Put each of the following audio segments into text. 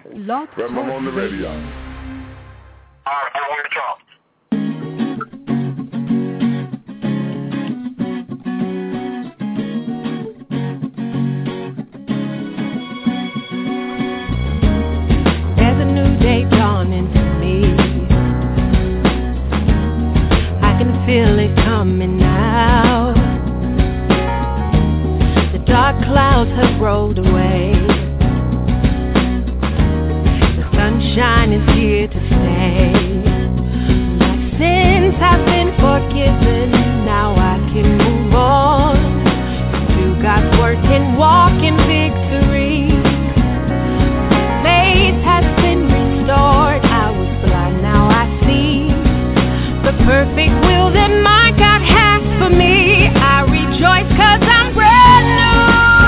Love Remember, I'm on the radio. All right, I want to talk. There's a new day dawning for me. I can feel it coming now. The dark clouds have rolled away. Sunshine is here to stay. My sins have been forgiven. Now I can move on. Do God's work and walk in victory. My faith has been restored. I was blind, now I see the perfect will that my God has for me. I rejoice 'cause I'm brand new.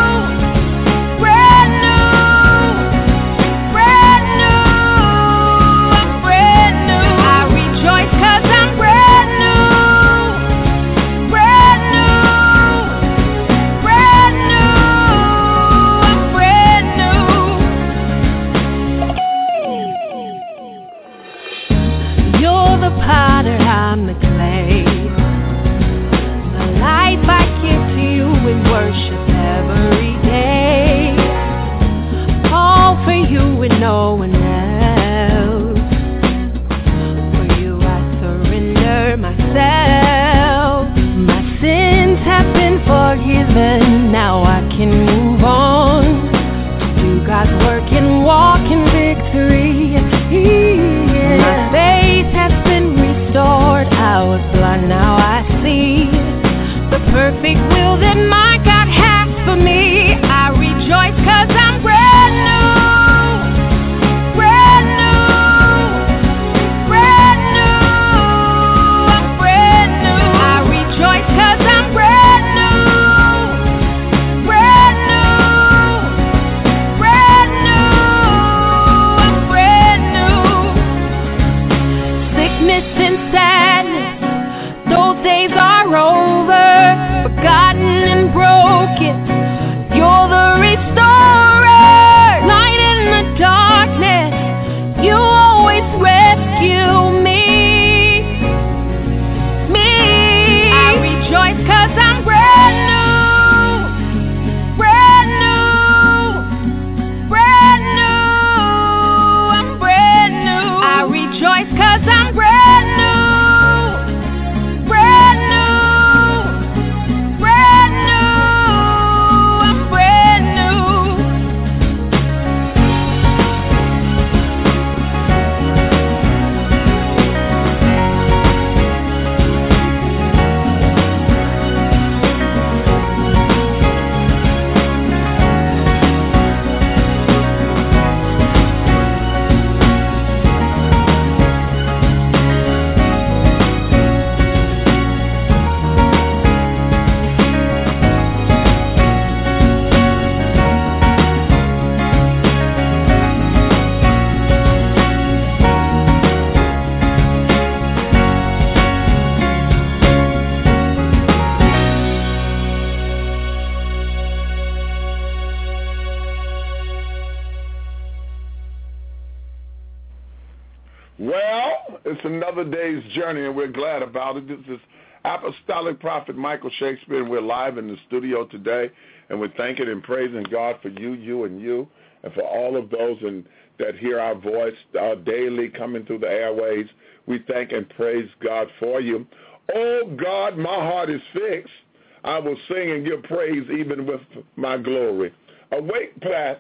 I'm the clay. My life I give to you in worship every day. All for you and no one else. For you I surrender myself. My sins have been forgiven. Now I can move on. Do God's work and walk in victory. My faith has been restored. I was blind, now I see the perfect will that my God has for me. I rejoice 'cause I'm brand new. Brand new. Brand new. I'm brand new. I rejoice 'cause I'm brand new. Brand new. Brand new. I'm brand new. Sickness and sadness, those days are over. Forgotten and broken, you're the restorer. Light in the darkness, you always rescue me. I rejoice 'cause I'm brand new. Brand new. Brand new. I'm brand new. I rejoice 'cause I'm brand new. Brand new. Brand new. I'm brand new. Well, it's another day's journey, and we're glad about it. This is Apostolic Prophet Michael Shakespeare, and we're live in the studio today, and we're thanking and praising God for you, and for all of those that hear our voice daily coming through the airways. We thank and praise God for you. Oh, God, my heart is fixed. I will sing and give praise even with my glory. Awake,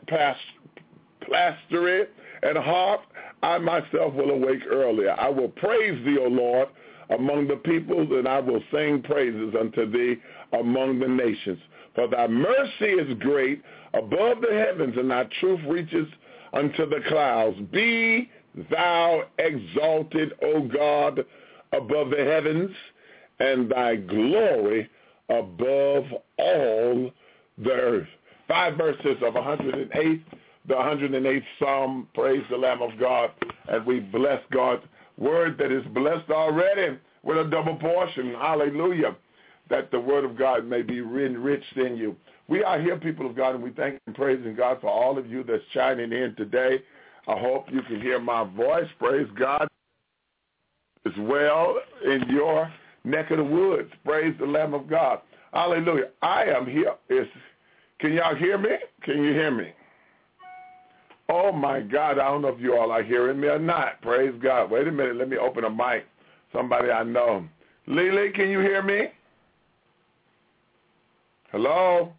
plastery and harp, I myself will awake earlier. I will praise thee, O Lord, among the peoples, and I will sing praises unto thee among the nations. For thy mercy is great above the heavens, and thy truth reaches unto the clouds. Be thou exalted, O God, above the heavens, and thy glory above all the earth. 5 verses of 108, the 108th Psalm. Praise the Lamb of God. And we bless God's word that is blessed already with a double portion. Hallelujah. That the word of God may be enriched in you. We are here, people of God, and we thank and praising God for all of you that's chiming in today. I hope you can hear my voice. Praise God. As well in your neck of the woods. Praise the Lamb of God. Hallelujah. I am here. Can y'all hear me? Can you hear me? Oh, my God. I don't know if you all are hearing me or not. Praise God. Wait a minute. Let me open a mic. Somebody I know. Lily, can you hear me? Hello?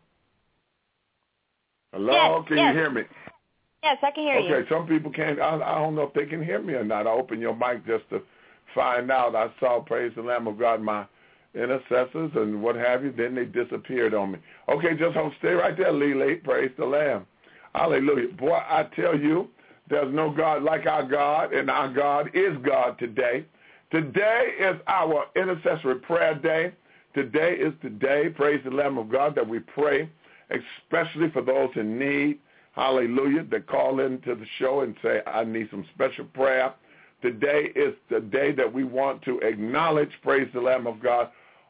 Hello? Yes, can yes. you hear me? Yes, I can hear you. Okay, some people can't. I don't know if they can hear me or not. I opened your mic just to find out. I saw, praise the Lamb of God, my intercessors and what have you. Then they disappeared on me. Okay, just stay right there, Lily. Praise the Lamb. Hallelujah. Boy, I tell you, there's no God like our God, and our God is God today. Today is our intercessory prayer day. Today is the day, praise the Lamb of God, that we pray, especially for those in need. Hallelujah, that call into the show and say, I need some special prayer. Today is the day that we want to acknowledge, praise the Lamb of God,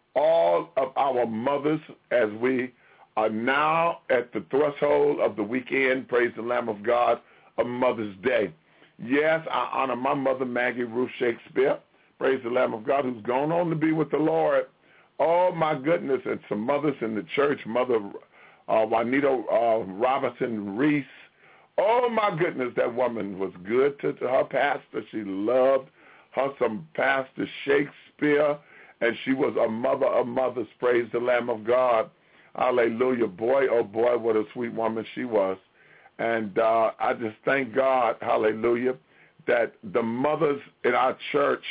all of our mothers as we are now at the threshold of the weekend, praise the Lamb of God, of Mother's Day. Yes, I honor my mother, Maggie Ruth Shakespeare, praise the Lamb of God, who's gone on to be with the Lord. Oh, my goodness, and some mothers in the church, Mother Juanita Robinson Reese. Oh, my goodness, that woman was good to her pastor. She loved her some Pastor Shakespeare, and she was a mother of mothers, praise the Lamb of God. Hallelujah. Boy, oh, boy, what a sweet woman she was. And I just thank God, hallelujah, that the mothers in our church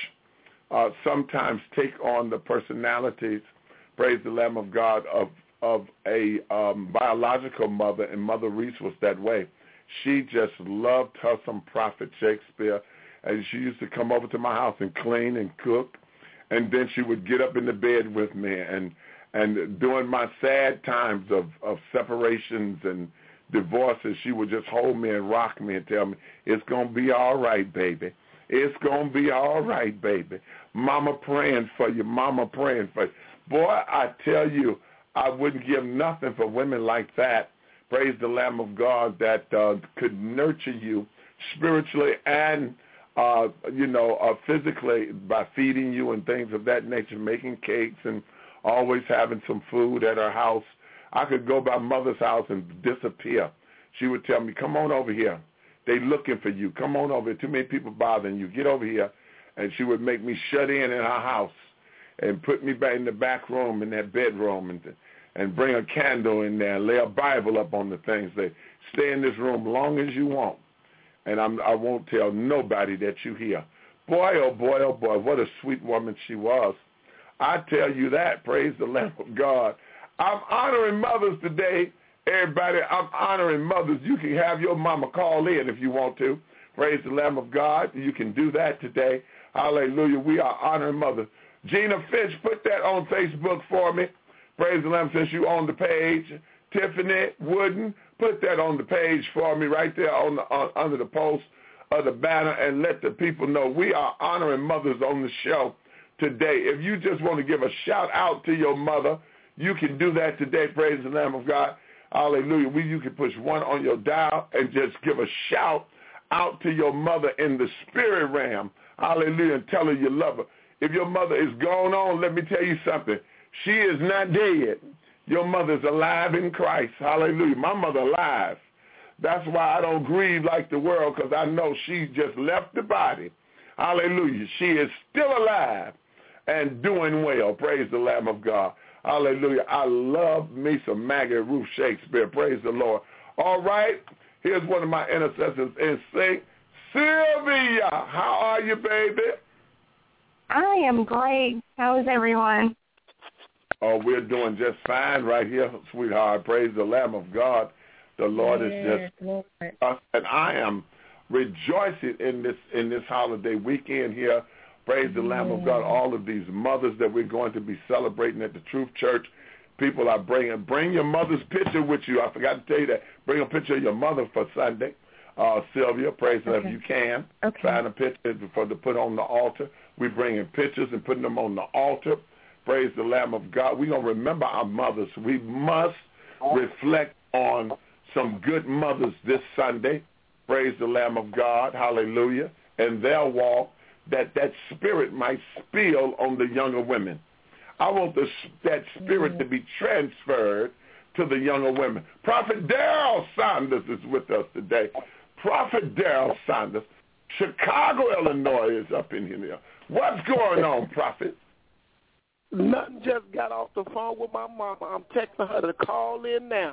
sometimes take on the personalities, praise the Lamb of God, of a biological mother, and Mother Reese was that way. She just loved her some Prophet Shakespeare, and she used to come over to my house and clean and cook, and then she would get up in the bed with me, and during my sad times of separations and divorces, she would just hold me and rock me and tell me, it's going to be all right, baby. It's going to be all right, baby. Mama praying for you. Mama praying for you. Boy, I tell you, I wouldn't give nothing for women like that, praise the Lamb of God, that could nurture you spiritually and, physically by feeding you and things of that nature, making cakes and always having some food at her house. I could go by Mother's house and disappear. She would tell me, come on over here. They looking for you. Come on over here. Too many people bothering you. Get over here. And she would make me shut in her house and put me back in the back room, in that bedroom, and bring a candle in there and lay a Bible up on the things. They stay in this room long as you want, and I won't tell nobody that you here. Boy, oh boy, oh boy, what a sweet woman she was. I tell you that, praise the Lamb of God. I'm honoring mothers today, everybody. I'm honoring mothers. You can have your mama call in if you want to. Praise the Lamb of God. You can do that today. Hallelujah. We are honoring mothers. Gina Finch, put that on Facebook for me. Praise the Lamb, since you on the page. Tiffany Wooden, put that on the page for me right there under the post of the banner, and let the people know we are honoring mothers on the show today. If you just want to give a shout out to your mother, you can do that today. Praise the Lamb of God. Hallelujah. You can push one on your dial and just give a shout out to your mother in the spirit realm. Hallelujah. And tell her you love her. If your mother is gone on, let me tell you something. She is not dead. Your mother's alive in Christ. Hallelujah. My mother alive. That's why I don't grieve like the world, because I know she just left the body. Hallelujah. She is still alive and doing well. Praise the Lamb of God. Hallelujah. I love me some Maggie Ruth Shakespeare. Praise the Lord. All right. Here's one of my intercessors in sync. Sylvia, how are you, baby? I am great. How is everyone? Oh, we're doing just fine right here, sweetheart. Praise the Lamb of God. The Lord is just us, and I am rejoicing in this holiday weekend here. Praise the Lamb of God. All of these mothers that we're going to be celebrating at the Truth Church. People are bring your mother's picture with you. I forgot to tell you that. Bring a picture of your mother for Sunday. Sylvia, praise the Lord, if you can. Okay. Find a picture to put on the altar. We're bringing pictures and putting them on the altar. Praise the Lamb of God. We're going to remember our mothers. We must reflect on some good mothers this Sunday. praise the Lamb of God, hallelujah, and they'll walk, that spirit might spill on the younger women. I want that spirit to be transferred to the younger women. Prophet Daryl Saunders is with us today. Prophet Daryl Saunders, Chicago, Illinois is up in here. What's going on, Prophet? Nothing, just got off the phone with my mama. I'm texting her to call in now.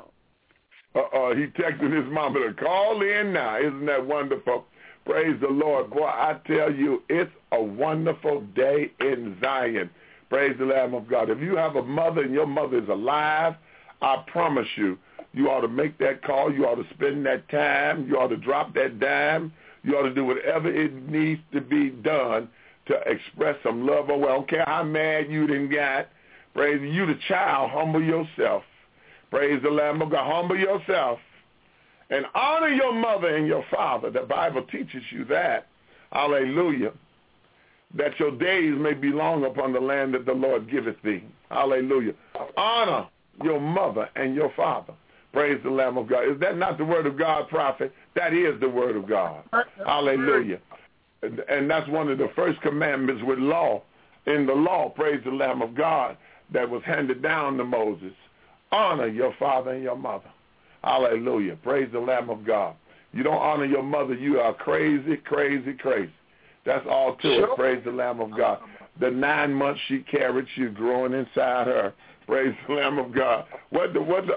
He texted his mama to call in now. Isn't that wonderful? Praise the Lord. Boy, I tell you, it's a wonderful day in Zion. Praise the Lamb of God. If you have a mother and your mother is alive, I promise you, you ought to make that call. You ought to spend that time. You ought to drop that dime. You ought to do whatever it needs to be done to express some love. Oh, well, I don't care how mad you done got. Praise you, the child. Humble yourself. Praise the Lamb of God. Humble yourself. And honor your mother and your father. The Bible teaches you that. Hallelujah. That your days may be long upon the land that the Lord giveth thee. Hallelujah. Honor your mother and your father. Praise the Lamb of God. Is that not the word of God, prophet? That is the word of God. Hallelujah. And that's one of the first commandments with law. In the law, praise the Lamb of God, that was handed down to Moses. Honor your father and your mother. Hallelujah. Praise the Lamb of God. You don't honor your mother, you are crazy, crazy, crazy. That's all to it. Praise the Lamb of God. The 9 months she carried you growing inside her. Praise the Lamb of God. What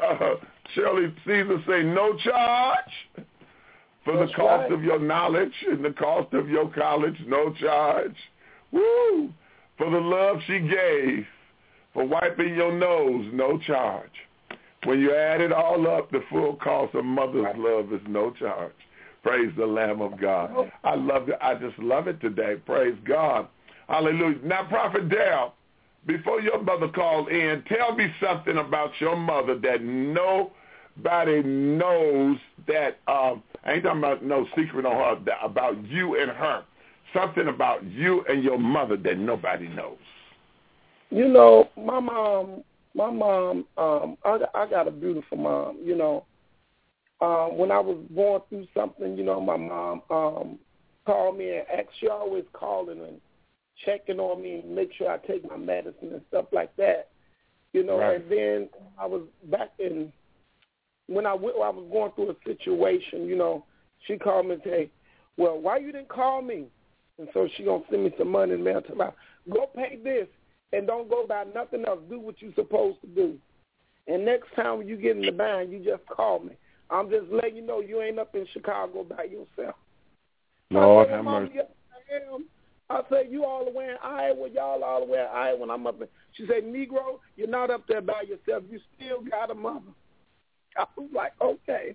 Shirley Caesar say? No charge for the cost of your knowledge and the cost of your college. No charge. Woo! For the love she gave, for wiping your nose. No charge. When you add it all up, the full cost of mother's love is no charge. Praise the Lamb of God. I love it. I just love it today. Praise God. Hallelujah. Now, Prophet Daryl, before your mother called in, tell me something about your mother that nobody knows, that I ain't talking about no secret on her, about you and her. Something about you and your mother that nobody knows. You know, my mom, I got a beautiful mom, you know. When I was going through something, you know, my mom called me and asked, she always calling and checking on me and make sure I take my medicine and stuff like that, you know. Right. And then I was back in, when I was going through a situation, you know, she called me and said, well, why you didn't call me? And so she going to send me some money in the mail. Tell me, go pay this and don't go buy nothing else. Do what you're supposed to do. And next time when you get in the bind, you just call me. I'm just letting you know you ain't up in Chicago by yourself. Lord have mercy. Yes, I am. I say, you all the way in Iowa, y'all all the way in Iowa, when I'm up in. She said, Negro, you're not up there by yourself. You still got a mother. I was like, okay.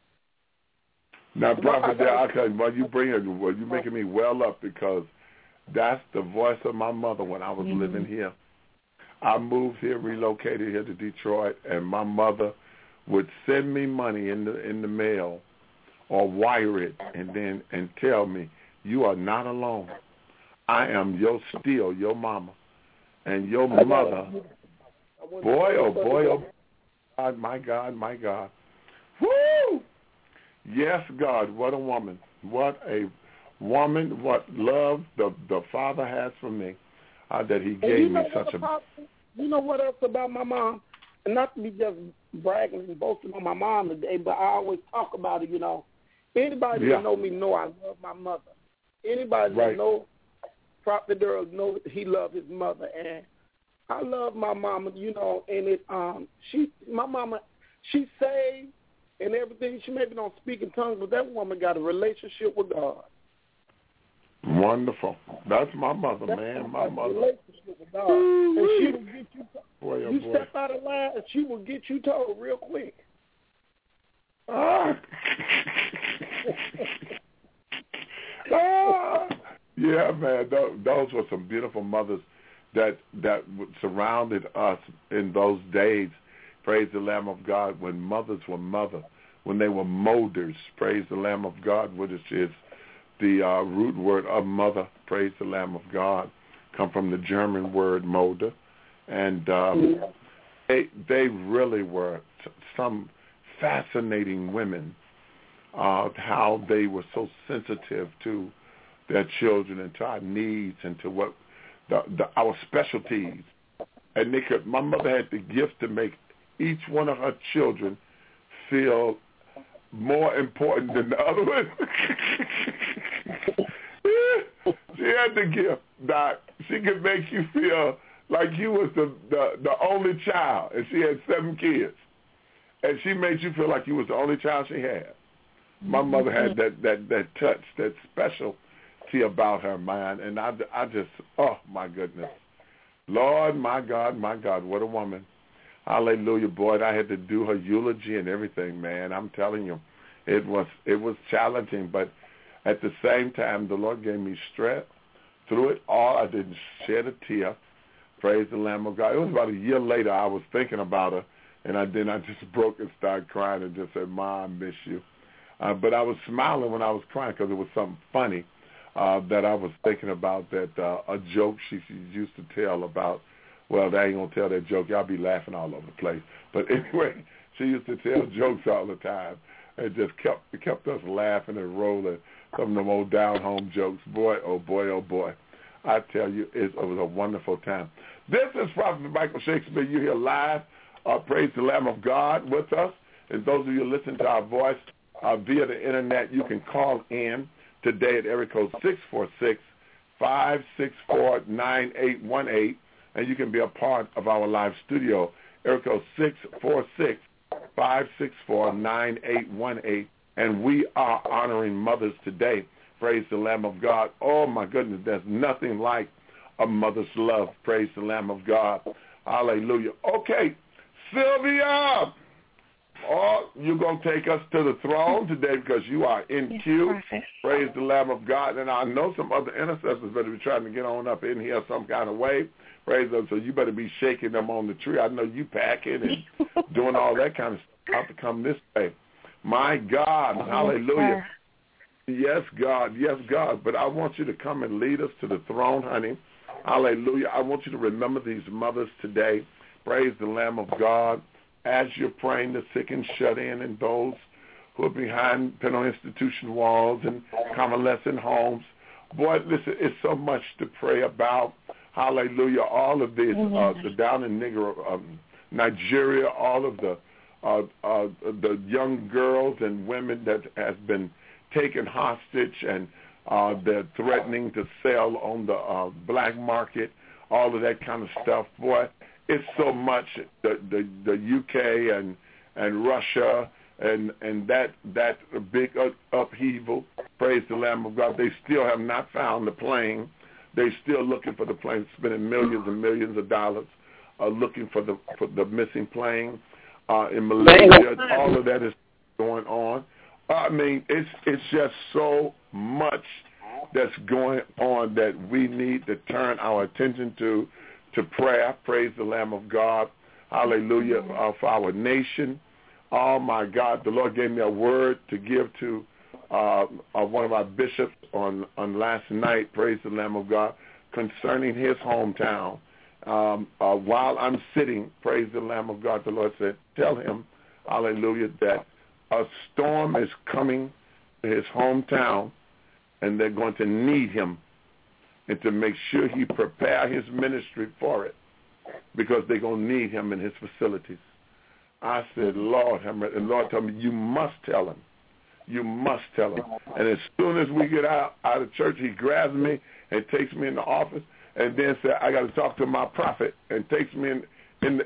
Now, Prophet, I tell you, you're making me well up, because that's the voice of my mother when I was living here. I moved here, relocated here to Detroit, and my mother would send me money in the mail or wire it and tell me, you are not alone. I am still your mama. And your mother, boy, oh, God, my God, my God. Woo! Yes, God, what a woman. What a woman, what love the Father has for me, that he gave me such a... You know what else about my mom? And not to be just bragging and boasting on my mom today, but I always talk about it, you know. Anybody that know me know I love my mother. Anybody that know Prophet Daryl know he loved his mother. And I love my mama, you know, and my mama, she saved and everything. She maybe don't speak in tongues, but that woman got a relationship with God. Wonderful. That's my mother, man. My mother. Relationship with God. And she will get you. Step out of line, and she will get you told real quick. Yeah, man. Those were some beautiful mothers that surrounded us in those days. Praise the Lamb of God. When mothers were when they were molders. Praise the Lamb of God, which is the root word of mother. Praise the Lamb of God. Come from the German word molder. And they really were some fascinating women how they were so sensitive to their children and to our needs and to what our specialties. And my mother had the gift to make each one of her children feel more important than the other one. She had the gift that she could make you feel like you was the only child, and she had 7 kids, and she made you feel like you was the only child she had. My mother had that touch, that specialty about her, man, and I just, oh my goodness, Lord, my God, what a woman. Hallelujah, boy, I had to do her eulogy and everything, man. I'm telling you, it was challenging, but at the same time, the Lord gave me strength. Through it all, I didn't shed a tear. Praise the Lamb of God. It was about a year later I was thinking about her, and I just broke and started crying and just said, Ma, I miss you. But I was smiling when I was crying because it was something funny that I was thinking about, that a joke she used to tell about, well, they ain't going to tell that joke. Y'all be laughing all over the place. But anyway, she used to tell jokes all the time. It just kept us laughing and rolling. Some of them old down-home jokes. Boy, oh boy, oh boy. I tell you, it was a wonderful time. This is Prophet Michael Shakespeare. You're here live. Praise the Lamb of God with us. And those of you listening to our voice via the Internet, you can call in today at area code 646-564-9818, and you can be a part of our live studio, area code 646-564-9818. And we are honoring mothers today. Praise the Lamb of God. Oh, my goodness, there's nothing like a mother's love. Praise the Lamb of God. Hallelujah. Okay, Sylvia, you're going to take us to the throne today because you are in queue. Praise the Lamb of God. And I know some other intercessors better be trying to get on up in here some kind of way. Praise them. So you better be shaking them on the tree. I know you packing and doing all that kind of stuff to come this way. My God, hallelujah. Yes, God, yes, God. But I want you to come and lead us to the throne, honey. Hallelujah. I want you to remember these mothers today. Praise the Lamb of God. As you're praying, the sick and shut in and those who are behind penal institution walls and convalescent homes. Boy, listen, it's so much to pray about. Hallelujah. All of this, the down in Nigeria, all of the young girls and women that has been taken hostage and they're threatening to sell on the black market, all of that kind of stuff. Boy, it's so much. The UK and Russia and that big upheaval. Praise the Lamb of God. They still have not found the plane. They're still looking for the plane, spending millions and millions of dollars looking for the missing plane. In Malaysia, all of that is going on. I mean, it's just so much that's going on that we need to turn our attention to prayer. Praise the Lamb of God. Hallelujah. For our nation. Oh, my God. The Lord gave me a word to give to one of our bishops on last night, praise the Lamb of God, concerning his hometown. While I'm sitting, praise the Lamb of God, the Lord said, tell him, hallelujah, that a storm is coming to his hometown, and they're going to need him, and to make sure he prepare his ministry for it, because they're going to need him in his facilities. I said, Lord, and the Lord told me, you must tell him. You must tell him. And as soon as we get out of church, he grabs me and takes me in the office, and then said, I got to talk to my prophet, and takes me in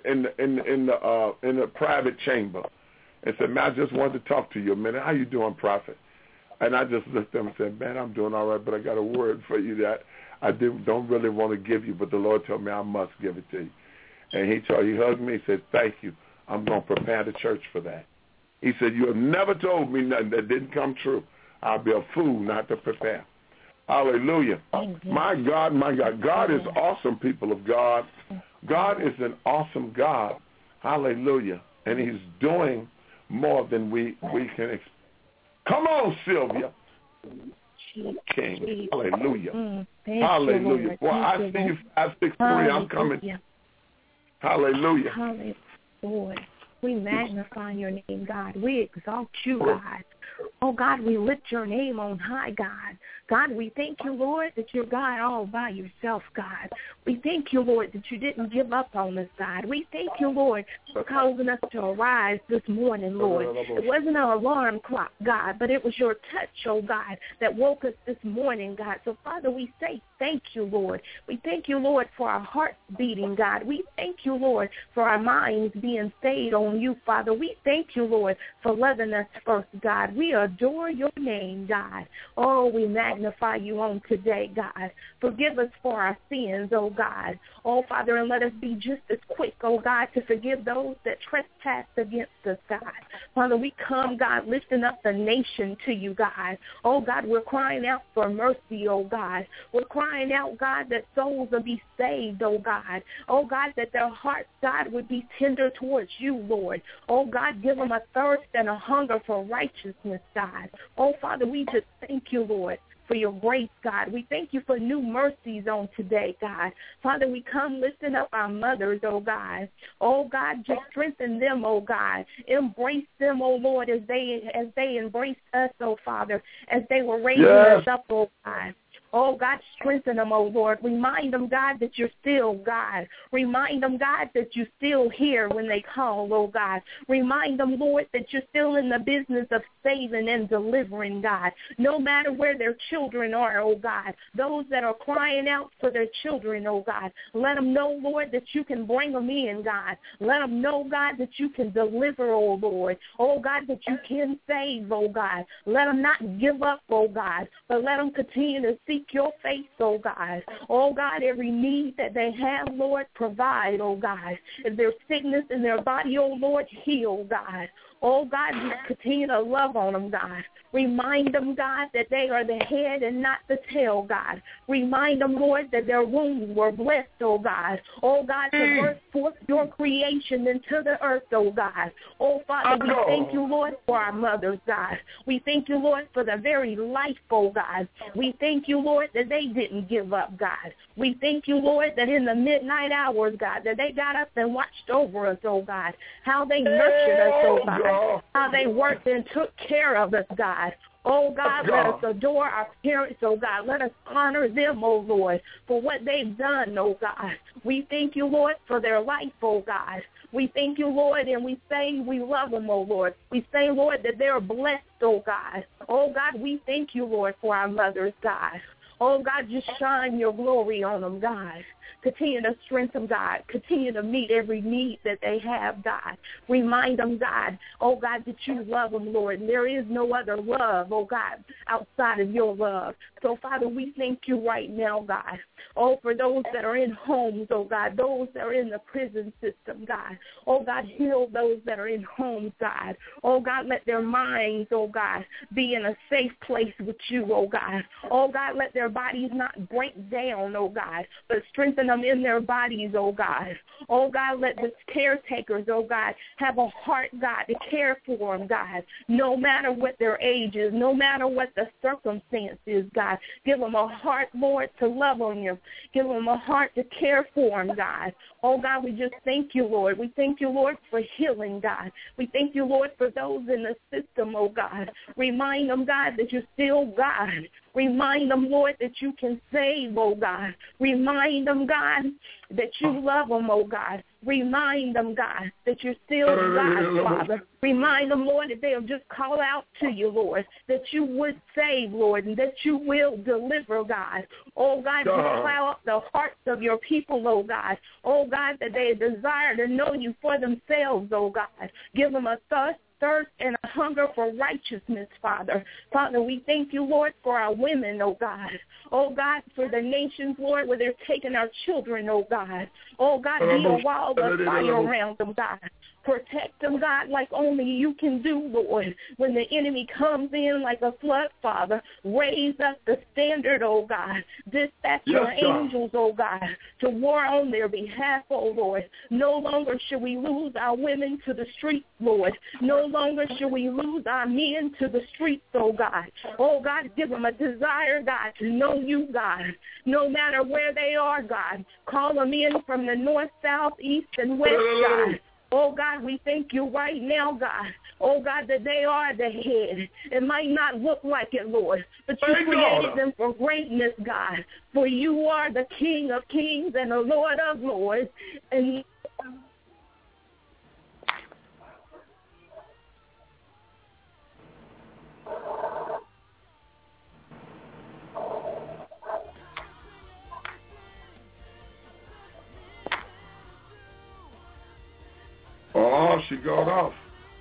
the private chamber, and said, man, I just wanted to talk to you a minute. How you doing, prophet? And I just looked at him and said, man, I'm doing all right, but I got a word for you that I don't really want to give you, but the Lord told me I must give it to you. And he hugged me and said, thank you. I'm going to prepare the church for that. He said, you have never told me nothing that didn't come true. I'll be a fool not to prepare. Hallelujah. My God, my God. God is awesome, people of God. God is an awesome God. Hallelujah. And he's doing more than we can expect. Come on, Sylvia. King. Hallelujah. Hallelujah. Well, I see you 563. I'm coming. Hallelujah. Hallelujah. We magnify your name, God. We exalt you, God. Oh, God, we lift your name on high, God. God, we thank you, Lord, that you're God all by yourself, God. We thank you, Lord, that you didn't give up on us, God. We thank you, Lord, for causing us to arise this morning, Lord. It wasn't an alarm clock, God, but it was your touch, oh God, that woke us this morning, God. So, Father, we say thank you, Lord. We thank you, Lord, for our hearts beating, God. We thank you, Lord, for our minds being stayed on you, Father. We thank you, Lord, for loving us first, God. We adore your name, God. Oh, we magnify you on today, God. Forgive us for our sins, oh God. Oh, Father, and let us be just as quick, oh God, to forgive those that trespass against us, God. Father, we come, God, lifting up the nation to you, God. Oh, God, we're crying out for mercy, oh God. We're crying out, God, that souls will be saved, oh God. Oh, God, that their hearts, God, would be tender towards you, Lord. Oh, God, give them a thirst and a hunger for righteousness, God. Oh, Father, we just thank you, Lord, for your grace, God. We thank you for new mercies on today, God. Father, we come lifting up our mothers, oh God. Oh, God, just strengthen them, oh God. Embrace them, oh Lord, as they embraced us, oh Father, as they were raising us up, oh God. Oh, God, strengthen them, oh Lord. Remind them, God, that you're still God. Remind them, God, that you're still here when they call, oh God. Remind them, Lord, that you're still in the business of saving and delivering, God. No matter where their children are, oh God. Those that are crying out for their children, oh God. Let them know, Lord, that you can bring them in, God. Let them know, God, that you can deliver, oh Lord. Oh, God, that you can save, oh God. Let them not give up, oh God, but let them continue to seek your face, oh God. Oh God, every need that they have, Lord, provide, oh God. If there's sickness in their body, oh Lord, heal, God. Oh God, just continue to love on them, God. Remind them, God, that they are the head and not the tail, God. Remind them, Lord, that their wombs were blessed, oh God. Oh God, to birth forth your creation into the earth, oh God. Oh Father, we thank you, Lord, for our mothers, God. We thank you, Lord, for the very life, oh God. We thank you, Lord, that they didn't give up, God. We thank you, Lord, that in the midnight hours, God, that they got up and watched over us, oh God. How they nurtured us, oh God. How they worked and took care of us, God. Oh, God, let us adore our parents, oh, God. Let us honor them, oh, Lord, for what they've done, oh, God. We thank you, Lord, for their life, oh, God. We thank you, Lord, and we say we love them, oh, Lord. We say, Lord, that they're blessed, oh, God. Oh, God, we thank you, Lord, for our mothers, God. Oh, God, just shine your glory on them, God. Continue to strengthen them, God. Continue to meet every need that they have, God. Remind them, God, oh, God, that you love them, Lord. And there is no other love, oh, God, outside of your love. So, Father, we thank you right now, God. Oh, for those that are in homes, oh, God, those that are in the prison system, God. Oh, God, heal those that are in homes, God. Oh, God, let their minds, oh, God, be in a safe place with you, oh, God. Oh, God, let their bodies not break down, oh, God, but strengthen them in their bodies, oh, God. Oh, God, let the caretakers, oh, God, have a heart, God, to care for them, God, no matter what their age is, no matter what the circumstance is, God. Give them a heart, Lord, to love on you. Give them a heart to care for them, God. Oh, God, we just thank you, Lord. We thank you, Lord, for healing, God. We thank you, Lord, for those in the system, oh, God. Remind them, God, that you're still God. Remind them, Lord, that you can save, oh, God. Remind them, God, that you love them, oh, God. Remind them, God, that you're still God, Father. Remind them, Lord, that they'll just call out to you, Lord, that you would save, Lord, and that you will deliver, God. Oh, God, just plow up the hearts of your people, oh, God. Oh, God, that they desire to know you for themselves, oh, God. Give them a thirst and a hunger for righteousness, Father. Father, we thank you, Lord, for our women, oh God. Oh, God, for the nations, Lord, where they're taking our children, oh God. Oh, God, be a wall of fire around them, God. Protect them, God, like only you can do, Lord. When the enemy comes in like a flood, Father, raise up the standard, oh God. Dispatch your angels, oh God, to war on their behalf, oh Lord. No longer should we lose our women to the streets, Lord. No longer should we lose our men to the streets, oh God. Oh God, give them a desire, God, to know you, God. No matter where they are, God. Call them in from the north, south, east, and west, God. Oh, God, we thank you right now, God. Oh, God, that they are the head. It might not look like it, Lord, but you created them for greatness, God. For you are the King of kings and the Lord of lords. And oh, she got off.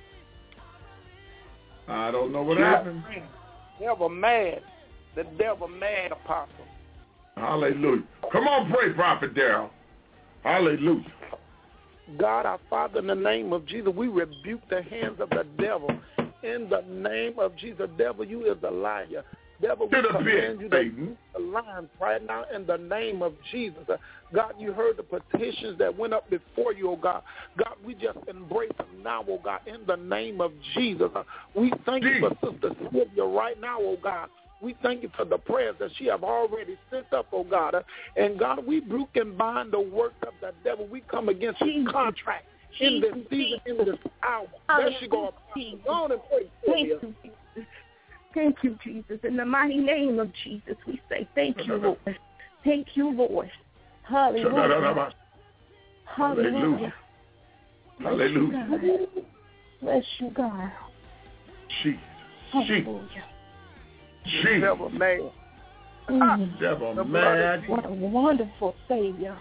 I don't know what happened. Devil mad. The devil mad, Apostle. Hallelujah. Come on, pray, Prophet Darrell. Hallelujah. God, our Father, in the name of Jesus, we rebuke the hands of the devil. In the name of Jesus, devil, you is a liar. Devil, we command you to align right now in the name of Jesus. God, you heard the petitions that went up before you, oh God. God, we just embrace them now, oh God, in the name of Jesus. We thank you for Sister Sylvia right now, oh God. We thank you for the prayers that she have already sent up, oh God. And God, we rebuke and bind the work of the devil. We come against his contract in this season, in this hour. There she go. Go on and pray, Sylvia. Thank you, Jesus. In the mighty name of Jesus, we say thank you, Lord. Thank you, Lord. Hallelujah. Hallelujah. Hallelujah. Bless you, God. Jesus. Hallelujah. Jesus. Devil mad. Devil mad. What a wonderful Savior.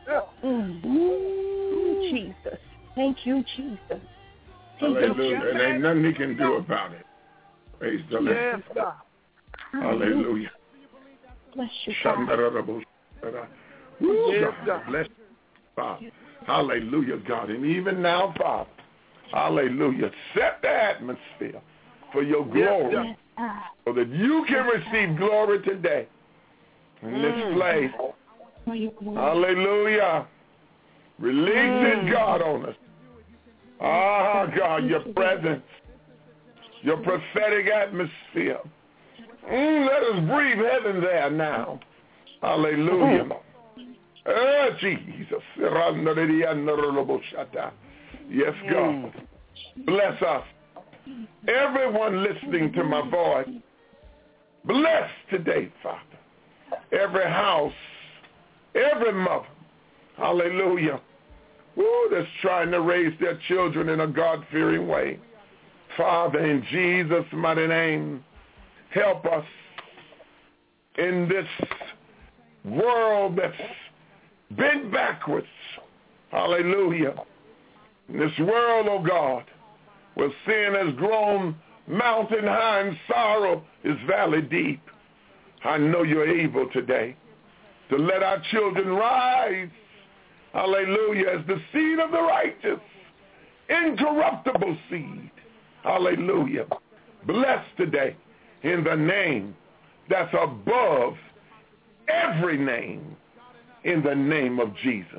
Jesus. Thank you, Jesus. Hallelujah. And ain't nothing he can do about it. Praise the Lord. Yes, God. Hallelujah. Bless you, God. Yes, God. Bless you, Father. Hallelujah, God. And even now, Father, hallelujah, set the atmosphere for your glory so that you can receive glory today in this place. Hallelujah. Release it, God, on us. Ah, God, your presence, your prophetic atmosphere. Let us breathe heaven there now. Hallelujah. Jesus. Yes, God. Bless us. Everyone listening to my voice, bless today, Father. Every house, every mother, hallelujah, that's trying to raise their children in a God-fearing way. Father, in Jesus' mighty name, help us in this world that's bent backwards. Hallelujah. In this world, oh God, where sin has grown mountain high and sorrow is valley deep. I know you're able today to let our children rise, hallelujah, as the seed of the righteous, incorruptible seed. Hallelujah. Bless today in the name that's above every name, in the name of Jesus.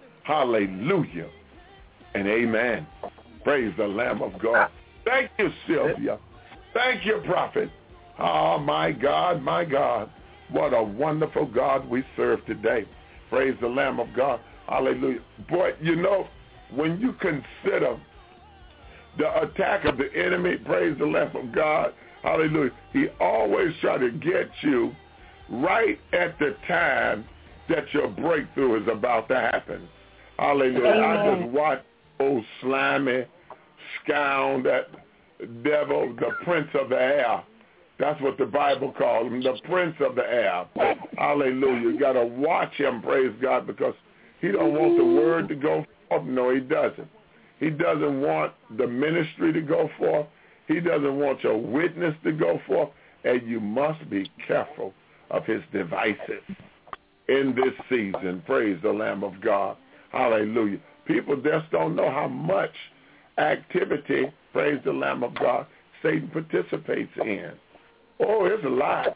Hallelujah and amen. Praise the Lamb of God. Thank you, Sylvia. Thank you, Prophet. Oh, my God, my God. What a wonderful God we serve today. Praise the Lamb of God. Hallelujah. Boy, you know, when you consider the attack of the enemy, praise the Lamb of God, hallelujah, he always try to get you right at the time that your breakthrough is about to happen. Hallelujah. Amen. I just watched old slimy, scound, that devil, the prince of the air. That's what the Bible calls him, the prince of the air. Hallelujah. You got to watch him, praise God, because he don't want the word to go forth. No, he doesn't. He doesn't want the ministry to go forth. He doesn't want your witness to go forth. And you must be careful of his devices in this season. Praise the Lamb of God. Hallelujah. People just don't know how much activity, praise the Lamb of God, Satan participates in. Oh, it's a lot.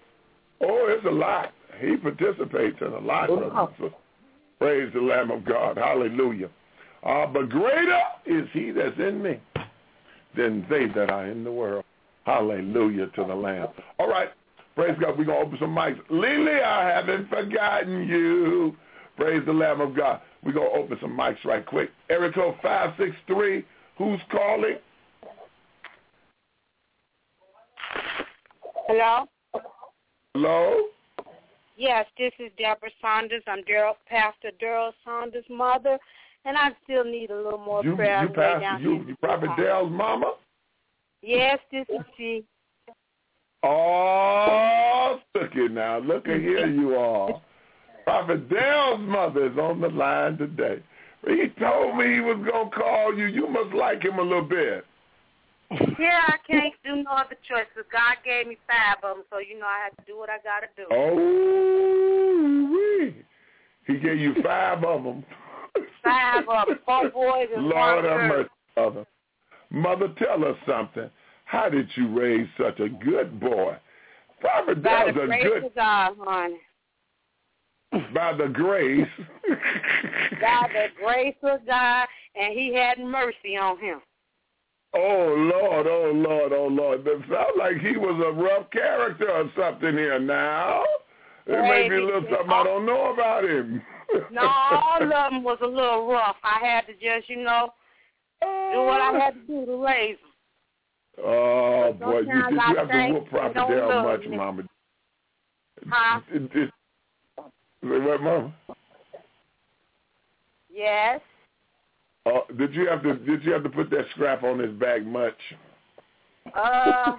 Oh, it's a lot. He participates in a lot. Praise the Lamb of God. Hallelujah. But greater is he that's in me than they that are in the world. Hallelujah to the Lamb. All right. Praise God. We're going to open some mics. Lily, I haven't forgotten you. Praise the Lamb of God. We're going to open some mics right quick. Area code 563. Who's calling? Hello? Hello? Yes, this is Deborah Saunders. I'm Pastor Daryl Saunders' mother, and I still need a little more prayer. You Prophet Daryl's mama? Yes, this is she. Oh, look it now. Look at here you are. Prophet Daryl's mother is on the line today. He told me he was going to call you. You must like him a little bit. Yeah, I can't do no other choice because God gave me 5 of them, so you know I have to do what I got to do. Oh, he gave you 5 of them. 5 of them, 4 boys and Lord 1 have girl. mercy, Mother. Mother, tell us something. How did you raise such a good boy? Prophet By the Daryl's grace of God, honey. By the grace. By the grace of God, and he had mercy on him. Oh, Lord, oh, Lord, oh, Lord. That sounds like he was a rough character or something here now. There may be a little something I don't know about him. No, all of them was a little rough. I had to just, do what I had to do to raise them. Oh, boy. Did you have to whoop Prophet Daryl much, Mama? Huh? What, Mama? Yes. Did you have to put that scrap on his back much? I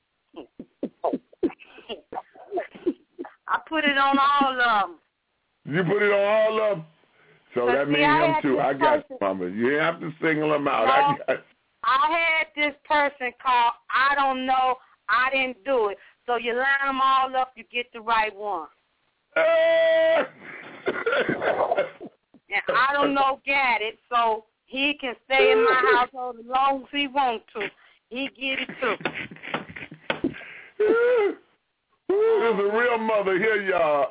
put it on all of them. You put it on all of them? So that means him too. I got you, Mama. You have to single them out. No, I had this person call, I don't know, I didn't do it. So you line them all up, you get the right one. And I don't know, got it, so he can stay in my household as long as he wants to. He get it too. There's a real mother here, y'all.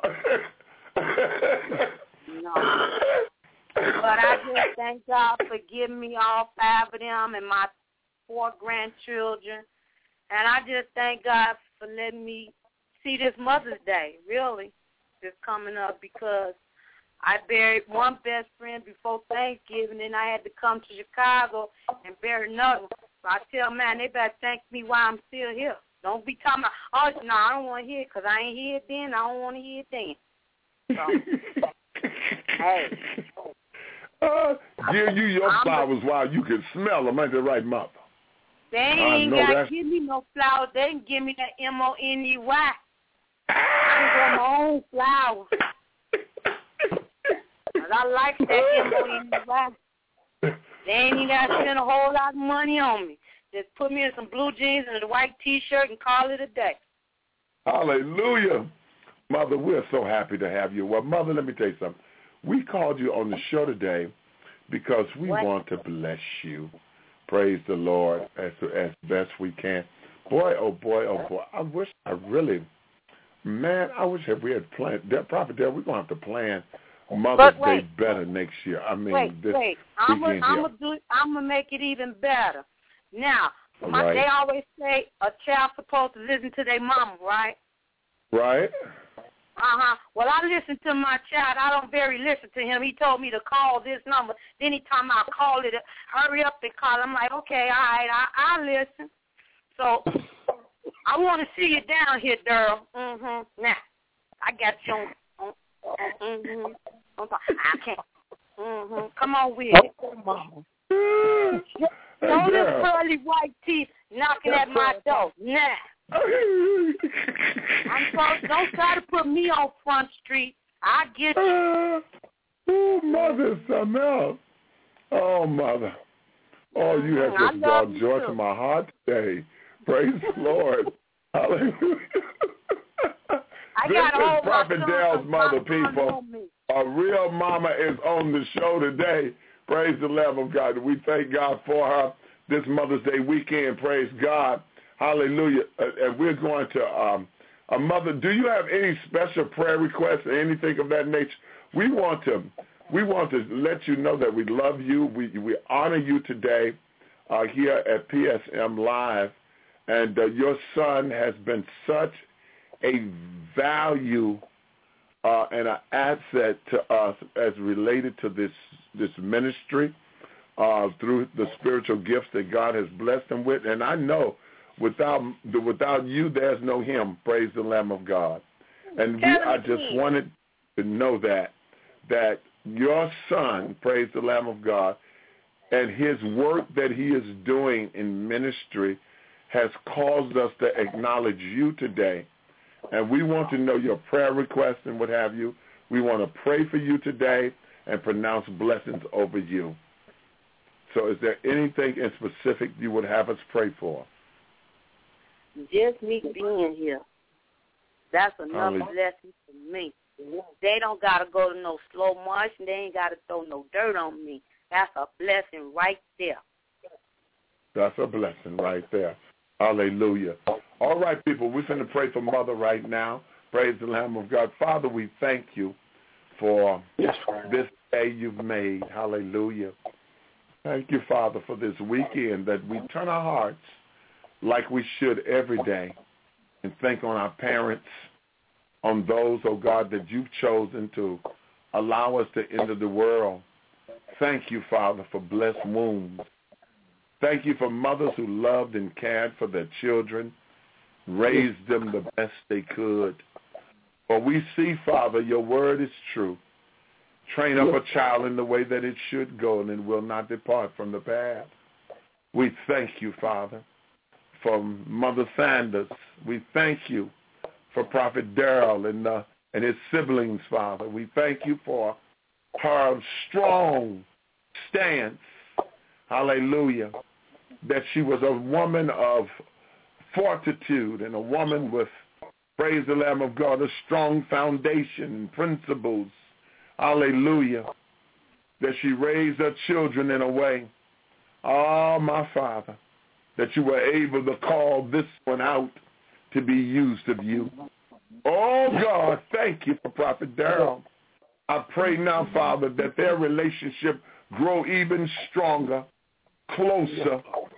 No. But I just thank God for giving me all 5 of them and my 4 grandchildren. And I just thank God for letting me see this Mother's Day, really, that's coming up, because I buried one best friend before Thanksgiving, and I had to come to Chicago and bury another one. So I tell man, they better thank me while I'm still here. Don't be talking about, oh, no, I don't want to hear it because I ain't hear it then. I don't want to hear it then. So, hey. Give you your flowers while you can smell them. Ain't that right, Mother? They ain't got to give me no flowers. They can give me that Money. I can grow my own flowers. I like that Money. They ain't even got to spend a whole lot of money on me. Just put me in some blue jeans and a white T-shirt and call it a day. Hallelujah. Mother, we're so happy to have you. Well, Mother, let me tell you something. We called you on the show today because we want to bless you. Praise the Lord as best we can. Boy, oh, boy, oh, boy. I wish we had planned. Prophet Dale, we're going to have to plan Mother's Day better next year. I mean, wait. I'm gonna make it even better. Now, they always say a child's supposed to listen to their mama, right? Right. Well, I listen to my child. I don't very listen to him. He told me to call this number. Then he told me I'll call it. Hurry up and call. I'm like, okay, all right, I'll listen. So I want to see you down here, Daryl. Now, I got you on. I can't. Come on with it. Show this pearly white teeth knocking at my door. Nah. Don't try to put me on Front Street. I get you. Mother, something else. Oh, Mother. Oh, you have just brought joy to my heart today. Praise the Lord. Hallelujah. This is Prophet Dale's mother, people. A real mama is on the show today. Praise the Lamb of God. We thank God for her this Mother's Day weekend. Praise God. Hallelujah. And we're going to, Mother, do you have any special prayer requests or anything of that nature? We want to let you know that we love you. We honor you today here at PSM Live. And your son has been such a value and an asset to us as related to this ministry through the spiritual gifts that God has blessed them with. And I know without you, there's no him. Praise the Lamb of God. And I just wanted to know that your son, praise the Lamb of God, and his work that he is doing in ministry has caused us to acknowledge you today. And we want to know your prayer requests and what have you. We want to pray for you today and pronounce blessings over you. So is there anything in specific you would have us pray for? Just me being here. That's enough blessing for me. They don't got to go to no slow march, and they ain't got to throw no dirt on me. That's a blessing right there. That's a blessing right there. Hallelujah. All right, people, we're going to pray for Mother right now. Praise the Lamb of God. Father, we thank you for this day you've made. Hallelujah. Thank you, Father, for this weekend that we turn our hearts like we should every day and think on our parents, on those, oh God, that you've chosen to allow us to enter the world. Thank you, Father, for blessed wombs. Thank you for mothers who loved and cared for their children, raised them the best they could. For we see, Father, your word is true. Train up a child in the way that it should go, and it will not depart from the path. We thank you, Father, for Mother Sanders. We thank you for Prophet Darrell and his siblings, Father. We thank you for her strong stance, hallelujah, that she was a woman of fortitude and a woman with, praise the Lamb of God, a strong foundation and principles, hallelujah, that she raised her children in a way, oh, my Father, that you were able to call this one out to be used of you. Oh, God, thank you for Prophet Darrell. I pray now, Father, that their relationship grow even stronger, closer,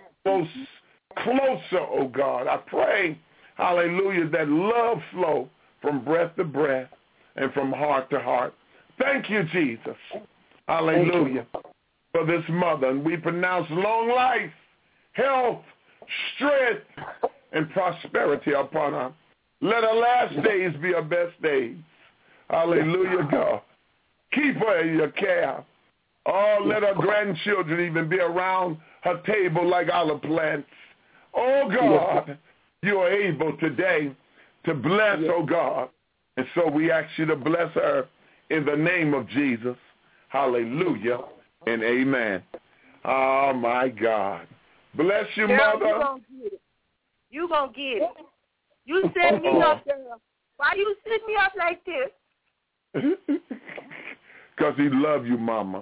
oh God. I pray, hallelujah, that love flow from breath to breath and from heart to heart. Thank you, Jesus. Hallelujah. For this mother. And we pronounce long life, health, strength, and prosperity upon her. Let her last days be her best days. Hallelujah, God. Keep her in your care. Oh, let her grandchildren even be around her table like olive plants. Oh, God, you are able today to bless, oh, God. And so we ask you to bless her in the name of Jesus. Hallelujah and amen. Oh, my God. Bless you, girl, Mother. You gonna get it. You set me up, girl. Why you set me up like this? Because he loves you, Mama.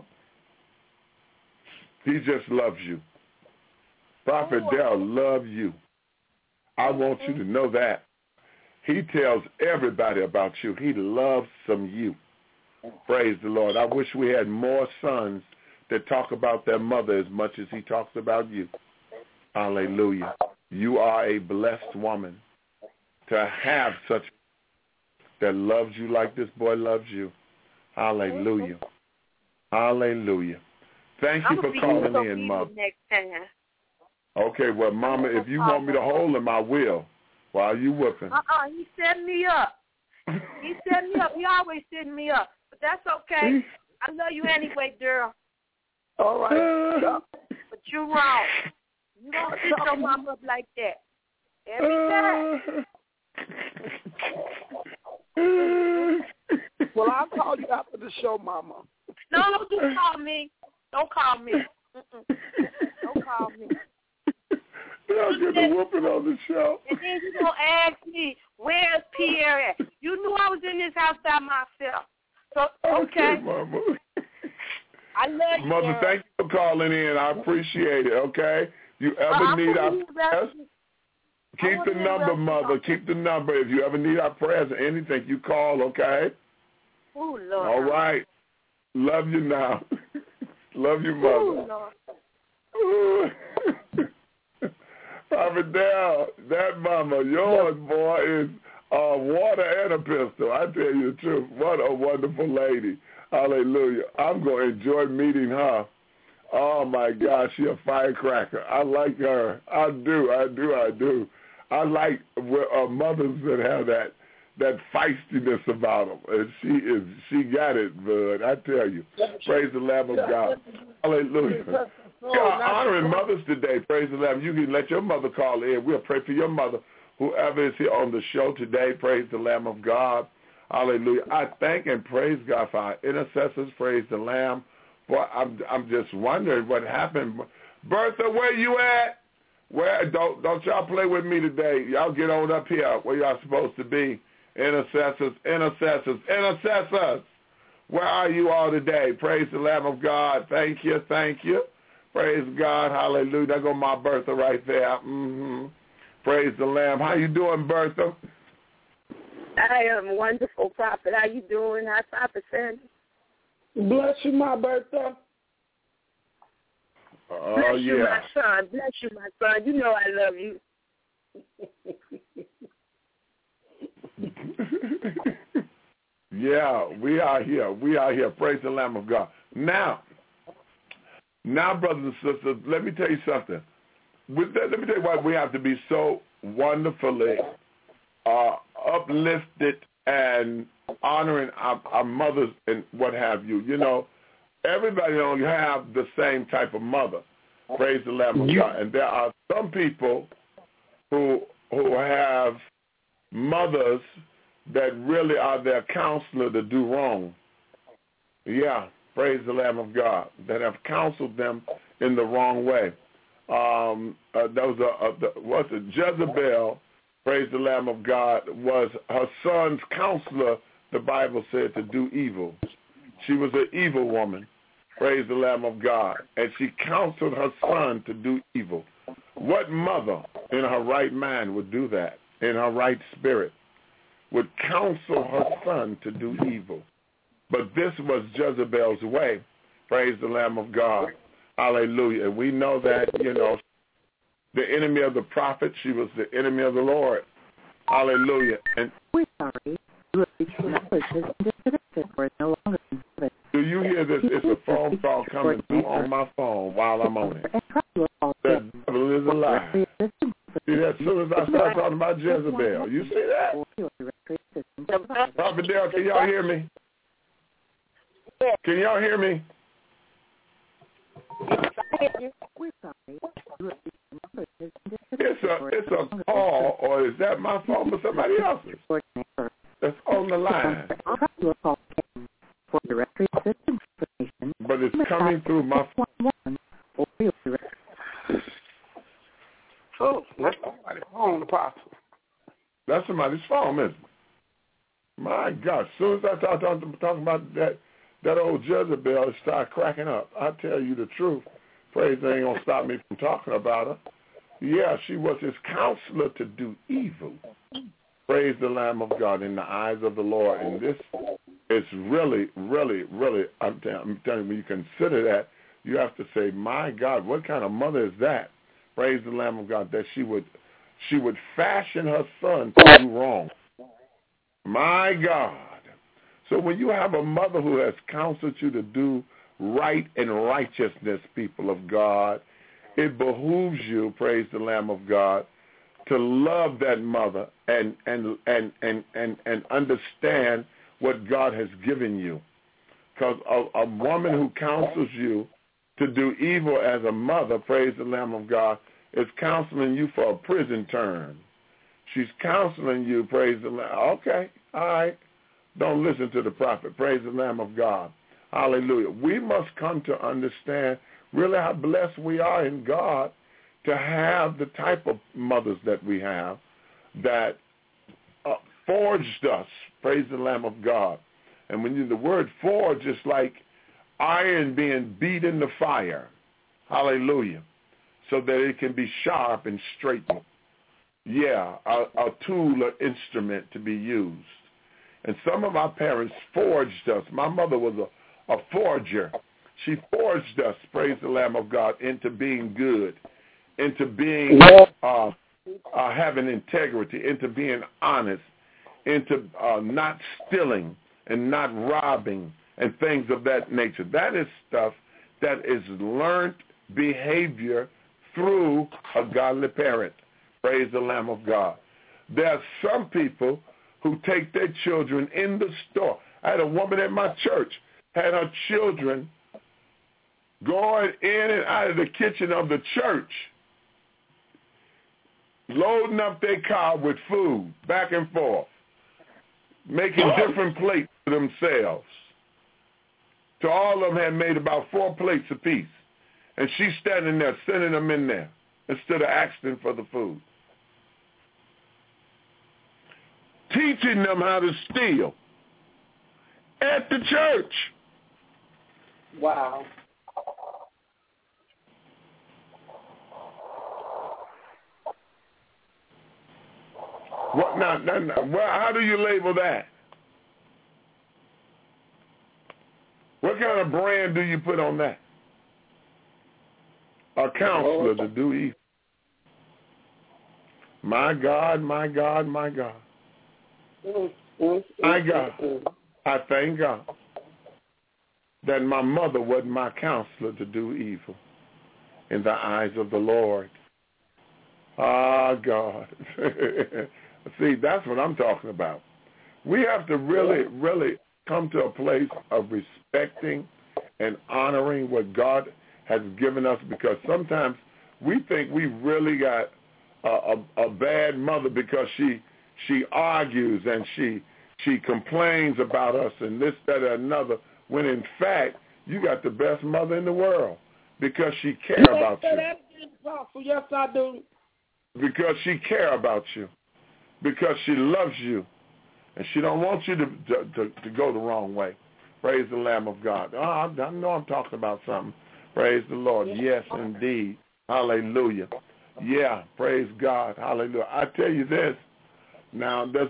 He just loves you. Prophet Darrell loves you. I want you to know that. He tells everybody about you. He loves you. Praise the Lord. I wish we had more sons that talk about their mother as much as he talks about you. Hallelujah. You are a blessed woman to have such that loves you like this boy loves you. Hallelujah. Hallelujah. Thank you for calling in, Mom. Next time. Okay, well, Mama, if you want me to hold him, I will. While you whooping. He set me up. He set me up. He always setting me up. But that's okay. I love you anyway, girl. All right. But you're wrong. You don't set your mom up like that. Every time. Well, I'll call you after the show, Mama. No, don't just call me. Don't call me. Don't call me. I'll get the whooping on the show. And then you gonna ask me, where's Pierre at? You knew I was in this house by myself. So, okay. Mama. I love you, Mother, girl. thank you for calling in. I appreciate it, okay? You ever need our prayers, keep the number, Mother. Keep the number. If you ever need our prayers or anything, you call, okay? Oh, Lord. All right. Love you now. Love you, Mother. Oh, Prophet Darrell, that mama, yours, boy, is water and a pistol. I tell you the truth. What a wonderful lady. Hallelujah. I'm going to enjoy meeting her. Oh, my gosh, she's a firecracker. I like her. I do. I like mothers that have that feistiness about them. And she got it, bud. I tell you. Praise the Lamb of God. Hallelujah. We are honoring mothers today. Praise the Lamb. You can let your mother call in. We'll pray for your mother. Whoever is here on the show today, praise the Lamb of God. Hallelujah. I thank and praise God for our intercessors. Praise the Lamb. Boy, I'm just wondering what happened. Bertha, where you at? Where don't y'all play with me today? Y'all get on up here where y'all supposed to be. Intercessors. Where are you all today? Praise the Lamb of God. Thank you. Praise God. Hallelujah. There go my Bertha right there. Mm-hmm. Praise the Lamb. How you doing, Bertha? I am wonderful, Prophet. How you doing? How's Prophet Sandy? Bless you, my Bertha. Oh, bless yeah. you, my son. Bless you, my son. You know I love you. Yeah, we are here. Praise the Lamb of God. Now, brothers and sisters, let me tell you something. Let me tell you why we have to be so wonderfully uplifted and honoring our mothers and what have you. You know, everybody don't have the same type of mother. Praise the Lamb of God. And there are some people who have mothers that really are their counselor to do wrong. Yeah, praise the Lamb of God, that have counseled them in the wrong way. Jezebel, praise the Lamb of God, was her son's counselor, the Bible said, to do evil. She was an evil woman, praise the Lamb of God, and she counseled her son to do evil. What mother in her right mind would do that, in her right spirit, would counsel her son to do evil? But this was Jezebel's way, praise the Lamb of God. Hallelujah. And we know that, the enemy of the prophet, she was the enemy of the Lord. Hallelujah. And we're sorry. You no longer. Do you hear this? It's a phone call coming through on my phone while I'm on it. The devil is a lie. See that? As soon as I start talking about Jezebel, you see that? Prophet Dale, can y'all hear me? Can y'all hear me? It's a call, or is that my phone or somebody else's? That's on the line. But it's coming through my phone. Oh, that's somebody's phone, Apostle. That's somebody's phone, isn't it? My God, as soon as I start talking about that old Jezebel, it start cracking up. I tell you the truth. Praise, they ain't going to stop me from talking about her. Yeah, she was his counselor to do evil. Praise the Lamb of God in the eyes of the Lord. And this is really, really, really, I'm telling you, when you consider that, you have to say, my God, what kind of mother is that? Praise the Lamb of God, that she would fashion her son to do wrong. My God. So when you have a mother who has counseled you to do right and righteousness, people of God, it behooves you, praise the Lamb of God, to love that mother and understand what God has given you. Because a woman who counsels you to do evil as a mother, praise the Lamb of God, is counseling you for a prison term. She's counseling you, praise the Lamb. Okay, all right. Don't listen to the prophet. Praise the Lamb of God. Hallelujah. We must come to understand really how blessed we are in God to have the type of mothers that we have that forged us. Praise the Lamb of God. And when the word forge is like iron being beat in the fire. Hallelujah. So that it can be sharp and straightened. Yeah, a tool or instrument to be used. And some of our parents forged us. My mother was a forger. She forged us, praise the Lamb of God, into being good, into being having integrity, into being honest, into not stealing and not robbing and things of that nature. That is stuff that is learned behavior through a godly parent. Praise the Lamb of God. There are some people who take their children in the store. I had a woman at my church, had her children going in and out of the kitchen of the church, loading up their car with food back and forth, making different plates for themselves. So all of them had made about 4 plates apiece. And she's standing there, sending them in there instead of asking for the food. Teaching them how to steal at the church. Wow. What now? How do you label that? What kind of brand do you put on that? A counselor to do evil. My God, my God, my God. My God. I thank God that my mother wasn't my counselor to do evil in the eyes of the Lord. Ah, God. See, that's what I'm talking about. We have to really, really come to a place of respecting and honoring what God has given us, because sometimes we think we really got a bad mother because she argues and she complains about us and this, that, and another, when in fact you got the best mother in the world because she cares about you. Yes, I do. Because she cares about you. Because she loves you. And she don't want you to go the wrong way. Praise the Lamb of God. Oh, I know I'm talking about something. Praise the Lord. Yes, indeed. Hallelujah. Yeah, praise God. Hallelujah. I tell you this. Now, there's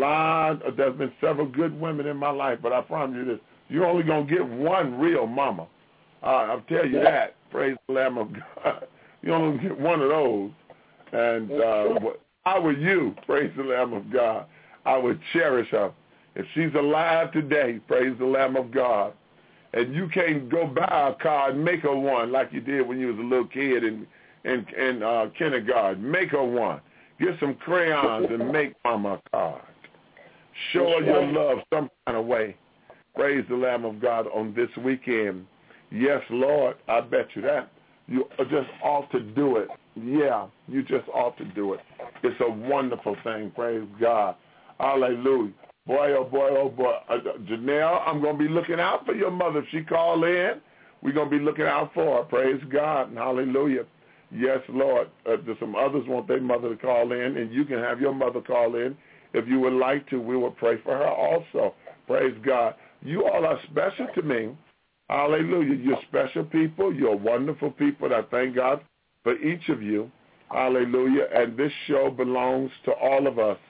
been several good women in my life, but I promise you this. You're only going to get one real mama. I'll tell you that. Praise the Lamb of God. You only get one of those. And if I were you, praise the Lamb of God, I would cherish her. If she's alive today, praise the Lamb of God, and you can't go buy a car and make her one like you did when you was a little kid in kindergarten. Make her one. Get some crayons and make mama a card. Show her your love some kind of way. Praise the Lamb of God on this weekend. Yes, Lord, I bet you that. You just ought to do it. Yeah, you just ought to do it. It's a wonderful thing. Praise God. Hallelujah. Boy, oh boy, oh boy. Janelle, I'm going to be looking out for your mother. If she call in, we're going to be looking out for her. Praise God. And hallelujah. Yes, Lord. There's some others want their mother to call in, and you can have your mother call in. If you would like to, we will pray for her also. Praise God. You all are special to me. Hallelujah. You're special people. You're wonderful people. And I thank God for each of you. Hallelujah. And this show belongs to all of us.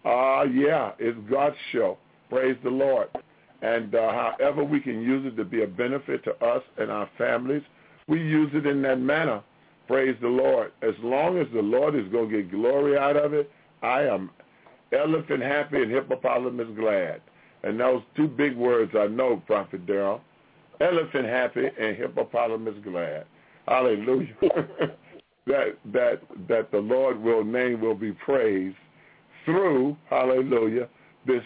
Yeah, it's God's show. Praise the Lord. And however we can use it to be a benefit to us and our families, we use it in that manner. Praise the Lord. As long as the Lord is going to get glory out of it, I am elephant happy and hippopotamus glad. And those two big words I know, Prophet Darrell. Elephant happy and hippopotamus glad. Hallelujah. that the Lord will be praised through, hallelujah, this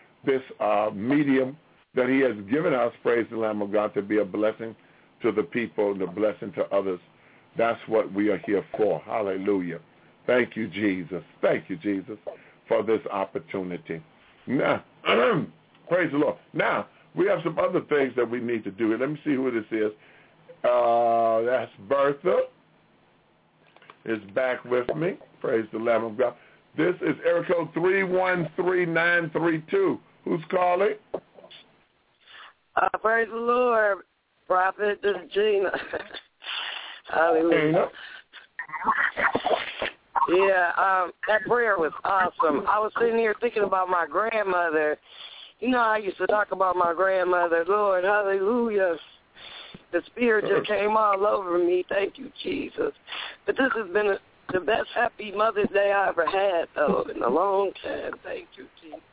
medium that he has given us, praise the Lamb of God, to be a blessing to the people and a blessing to others. That's what we are here for. Hallelujah. Thank you, Jesus. Thank you, Jesus, for this opportunity. Now, praise the Lord. Now, we have some other things that we need to do. Let me see who this is. That's Bertha is back with me. Praise the Lamb of God. This is area code 313932. Who's calling? Praise the Lord, Prophet. This is Gina. Hallelujah. Yeah, that prayer was awesome. I was sitting here thinking about my grandmother. You know, I used to talk about my grandmother. Lord, hallelujah. The Spirit just came all over me. Thank you, Jesus. But this has been the best happy Mother's Day I ever had, though, in a long time. Thank you, Jesus.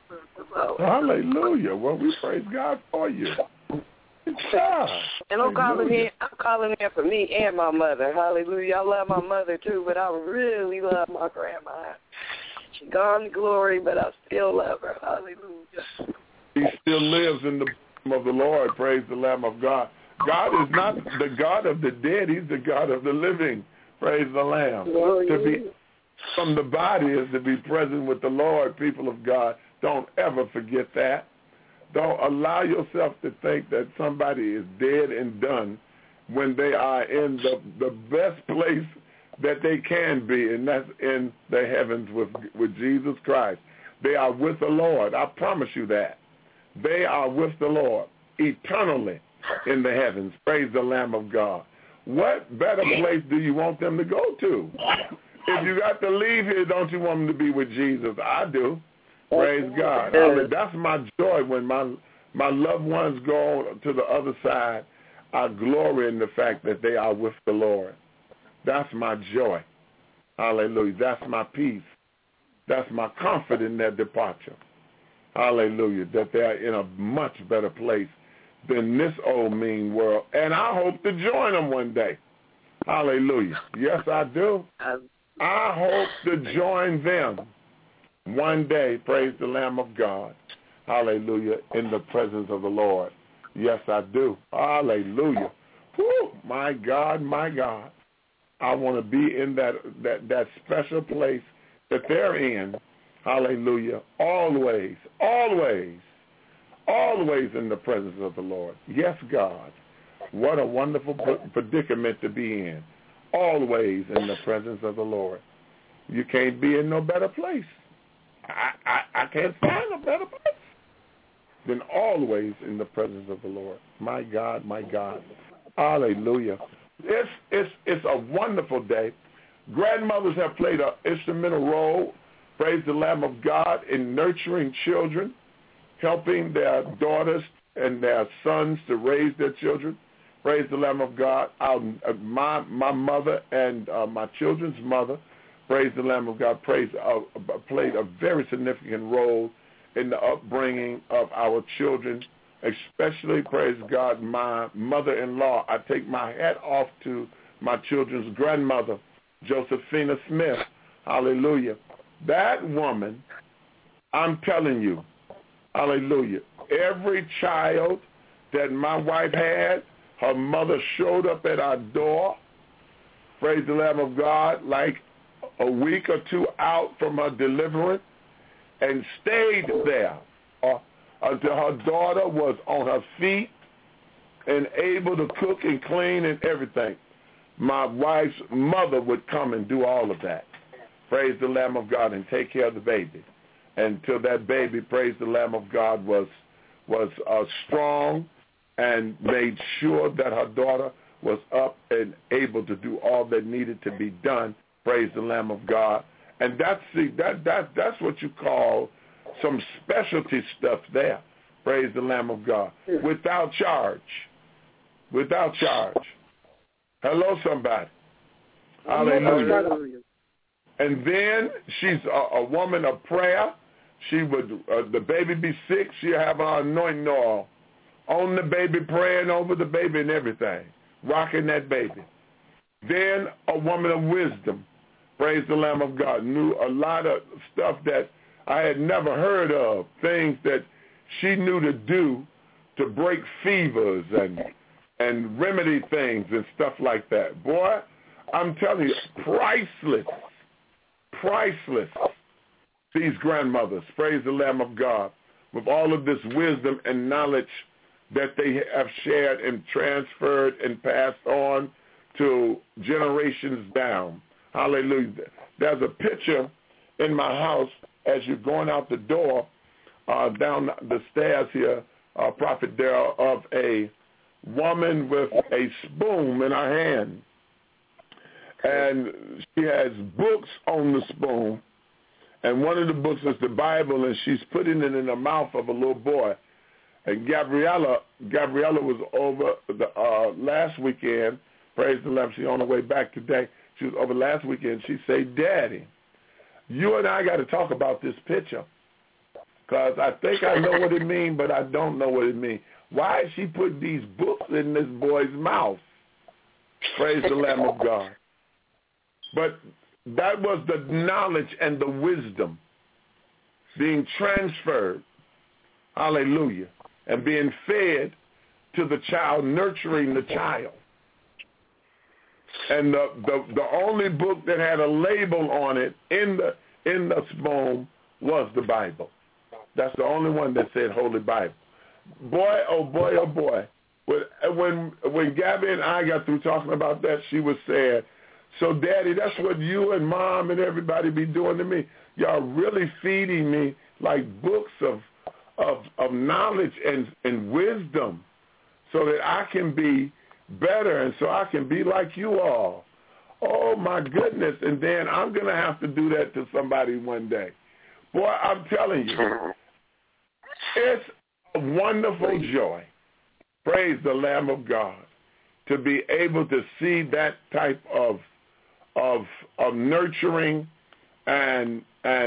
Hallelujah. Well, we praise God for you. And I'm calling in for me and my mother. Hallelujah. I love my mother too, but I really love my grandma. She gone to glory, but I still love her. Hallelujah. He still lives in the name of the Lord. Praise the Lamb of God. God is not the God of the dead. He's the God of the living. Praise the Lamb. To be from the body is to be present with the Lord, people of God. Don't ever forget that. Don't allow yourself to think that somebody is dead and done when they are in the best place that they can be, and that's in the heavens with Jesus Christ. They are with the Lord. I promise you that. They are with the Lord eternally in the heavens. Praise the Lamb of God. What better place do you want them to go to? If you got to leave here, don't you want them to be with Jesus? I do. Praise God. I mean, that's my joy when my loved ones go to the other side. I glory in the fact that they are with the Lord. That's my joy. Hallelujah. That's my peace. That's my comfort in their departure. Hallelujah. That they are in a much better place than this old mean world. And I hope to join them one day. Hallelujah. Yes, I do. I hope to join them one day, praise the Lamb of God, hallelujah, in the presence of the Lord. Yes, I do. Hallelujah. Whew, my God, I want to be in that special place that they're in, hallelujah, always in the presence of the Lord. Yes, God. What a wonderful predicament to be in. Always in the presence of the Lord. You can't be in no better place. I can't find a better place than always in the presence of the Lord. My God. Hallelujah. It's a wonderful day. Grandmothers have played an instrumental role, praise the Lamb of God, in nurturing children, helping their daughters and their sons to raise their children. Praise the Lamb of God. My mother and my children's mother, praise the Lamb of God, played a very significant role in the upbringing of our children, especially, praise God, my mother-in-law. I take my hat off to my children's grandmother, Josephina Smith. Hallelujah. That woman, I'm telling you, hallelujah, every child that my wife had, her mother showed up at our door, praise the Lamb of God, like a week or two out from her deliverance, and stayed there until her daughter was on her feet and able to cook and clean and everything. My wife's mother would come and do all of that. Praise the Lamb of God, and take care of the baby until that baby, praise the Lamb of God, was strong and made sure that her daughter was up and able to do all that needed to be done. Praise the Lamb of God. And that's what you call some specialty stuff there. Praise the Lamb of God. Without charge. Hello, somebody. Hallelujah. And then she's a woman of prayer. She would, the baby be sick, she'll have her anointing oil on the baby, praying over the baby and everything, rocking that baby. Then a woman of wisdom, praise the Lamb of God, knew a lot of stuff that I had never heard of, things that she knew to do to break fevers and remedy things and stuff like that. Boy, I'm telling you, priceless, these grandmothers, praise the Lamb of God, with all of this wisdom and knowledge that they have shared and transferred and passed on to generations down. Hallelujah. There's a picture in my house as you're going out the door, down the stairs here, Prophet Darrell, of a woman with a spoon in her hand. And she has books on the spoon. And one of the books is the Bible, and she's putting it in the mouth of a little boy. And Gabriella was over the last weekend. Praise the Lord. She's on her way back today. She was over last weekend. She said, "Daddy, you and I got to talk about this picture." because I think I know what it means, but I don't know what it means. Why is she put these books in this boy's mouth? Praise the Lamb of God. But that was the knowledge and the wisdom being transferred, hallelujah, and being fed to the child, nurturing the child. And the only book that had a label on it in the spoon was the Bible. That's the only one that said Holy Bible. Boy, oh boy, oh boy. When Gabby and I got through talking about that, she was saying, so Daddy, that's what you and Mom and everybody be doing to me. Y'all really feeding me like books of knowledge and wisdom so that I can be better and so I can be like you all. Oh, my goodness. And then I'm going to have to do that to somebody one day. Boy, I'm telling you, it's a wonderful joy, praise the Lamb of God, to be able to see that type of nurturing and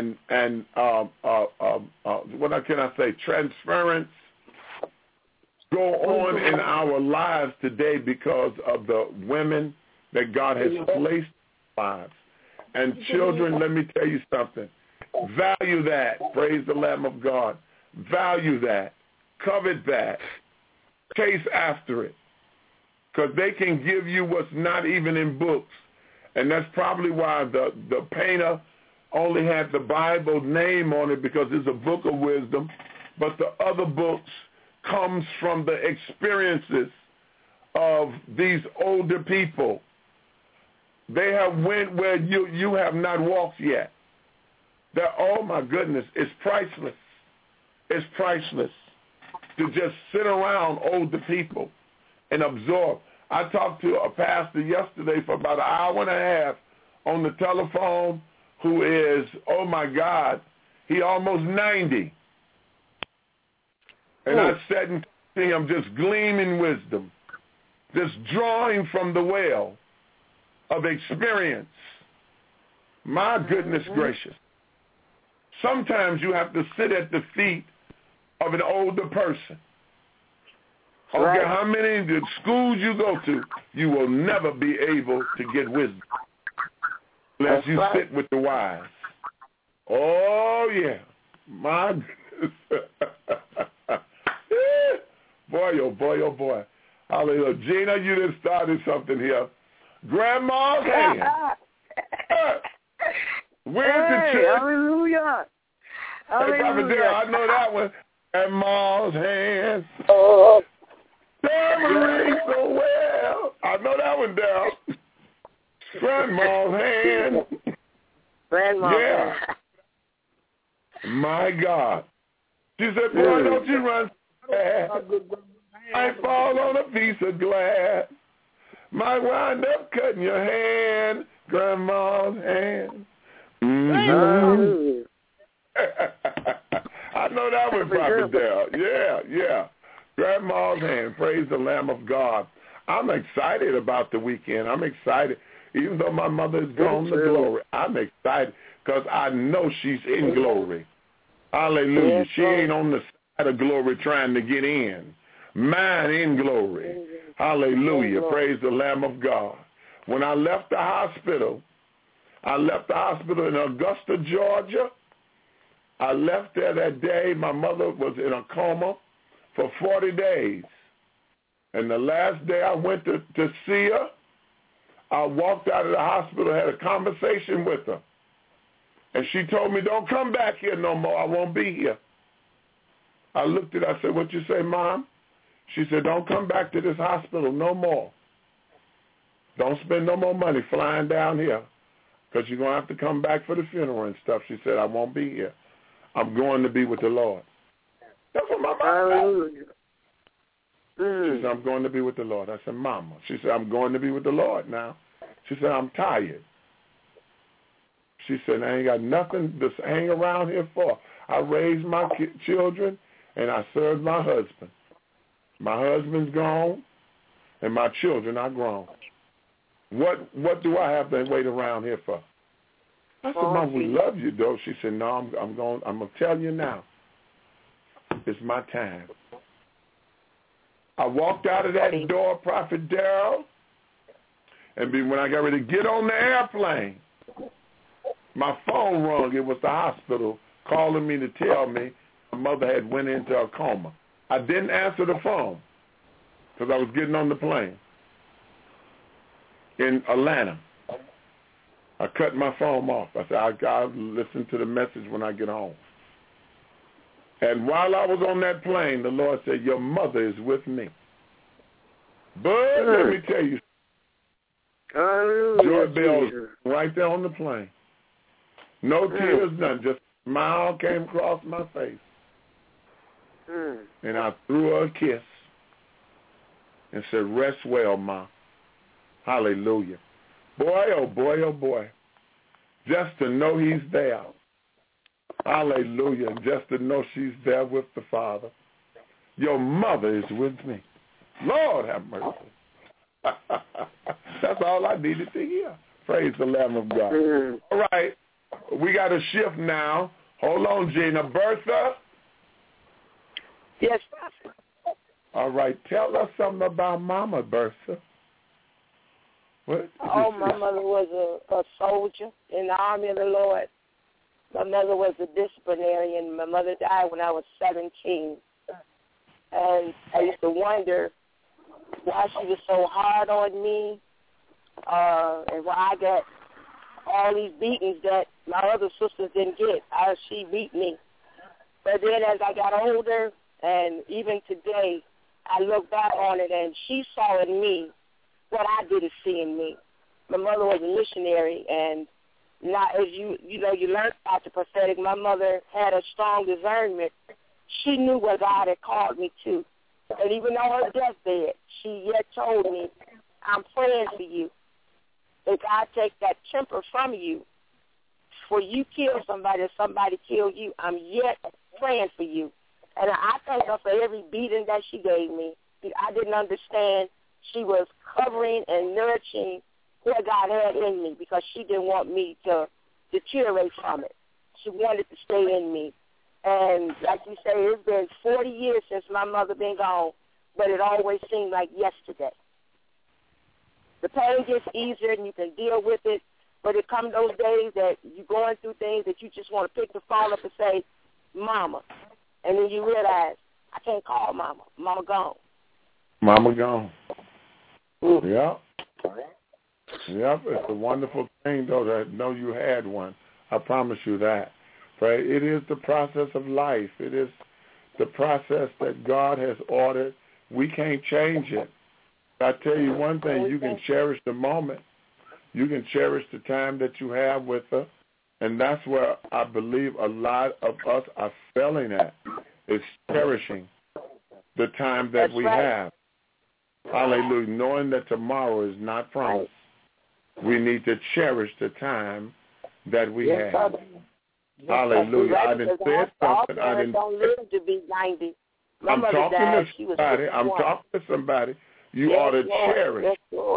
what can I say, transference go on in our lives today because of the women that God has placed in our lives. And children, let me tell you something. Value that. Praise the Lamb of God. Value that. Covet that. Chase after it. Because they can give you what's not even in books. And that's probably why the painter only had the Bible name on it, because it's a book of wisdom. But the other books comes from the experiences of these older people. They have went where you have not walked yet. That, oh my goodness, it's priceless. It's priceless to just sit around older people and absorb. I talked to a pastor yesterday for about an hour and a half on the telephone who is, oh my God, he almost 90. And I sat and see him just gleaming wisdom, just drawing from the well of experience. My goodness gracious. Sometimes you have to sit at the feet of an older person. Okay, how many schools you go to, you will never be able to get wisdom unless you sit with the wise. Oh, yeah. My goodness. Boy, oh boy, oh boy. Hallelujah. Gina, you just started something here. Grandma's hand. Where's the church? Hallelujah. Hey, Papa Dale, I know that one. Grandma's hand. Oh. Tamarind so well. I know that one, Dale. Grandma's hand. Grandma's hand. My God. She said, boy, don't you run I fall on a piece of glass. Might wind up cutting your hand, Grandma's hand. Mm-hmm. I know that one, Prophet Dale. Yeah. Grandma's hand. Praise the Lamb of God. I'm excited about the weekend. I'm excited. Even though my mother is gone to glory, I'm excited because I know she's in glory. Hallelujah. She ain't on the side of glory trying to get in. Mine in glory. Hallelujah. Praise the Lamb of God. When I left the hospital in Augusta, Georgia. I left there that day. My mother was in a coma for 40 days. And the last day I went to see her, I walked out of the hospital, had a conversation with her. And she told me, don't come back here no more. I won't be here. I looked at her. I said, what you say, Mom? She said, don't come back to this hospital no more. Don't spend no more money flying down here because you're going to have to come back for the funeral and stuff. She said, I won't be here. I'm going to be with the Lord. That's what my mom said. She said, I'm going to be with the Lord. I said, Mama. She said, I'm going to be with the Lord now. She said, I'm tired. She said, I ain't got nothing to hang around here for. I raised my children, and I served my husband. My husband's gone, and my children are grown. What do I have to wait around here for? I said, Mom, we love you, though. She said, no, I'm going to tell you now. It's my time. I walked out of that door, Prophet Darrell, and when I got ready to get on the airplane, my phone rung. It was the hospital calling me to tell me my mother had went into a coma. I didn't answer the phone because I was getting on the plane in Atlanta. I cut my phone off. I said, I'll listen to the message when I get home. And while I was on that plane, the Lord said, your mother is with me. But let me tell you, Joy Bell was right there on the plane. No tears, none. Just a smile came across my face. And I threw her a kiss and said, rest well, Ma. Hallelujah. Boy, oh boy, oh boy. Just to know he's there. Hallelujah. And just to know she's there with the Father. Your mother is with me. Lord have mercy. That's all I needed to hear. Praise the Lamb of God. All right. We got a shift now. Hold on, Gina. Bertha? Yes, Pastor. All right. Tell us something about Mama, Bertha. What? Oh, my mother was a soldier in the army of the Lord. My mother was a disciplinarian. My mother died when I was 17. And I used to wonder why she was so hard on me and why I got all these beatings that my other sisters didn't get. She beat me. But then as I got older, and even today, I look back on it, and she saw in me what I didn't see in me. My mother was a missionary, and not as you learn about the prophetic. My mother had a strong discernment. She knew what God had called me to. And even on her deathbed, she yet told me, I'm praying for you. If God take that temper from you, for you kill somebody or somebody kill you, I'm yet praying for you. And I thank her for every beating that she gave me. I didn't understand. She was covering and nurturing what God had in me because she didn't want me to deteriorate from it. She wanted to stay in me. And like you say, it's been 40 years since my mother been gone, but it always seemed like yesterday. The pain gets easier and you can deal with it, but it comes those days that you're going through things that you just want to pick the phone up and say, Mama. And then you realize, I can't call Mama. Mama gone. Mama gone. Yep. Yep. It's a wonderful thing, though, to know you had one. I promise you that. Right? It is the process of life. It is the process that God has ordered. We can't change it. I tell you one thing, you can cherish the moment. You can cherish the time that you have with her. And that's where I believe a lot of us are failing at, is cherishing the time that we have. Hallelujah. Knowing that tomorrow is not promised. We need to cherish the time that we have. Hallelujah. I didn't say something. I didn't don't live to be 90. I'm talking to somebody. I'm talking to somebody. You ought to cherish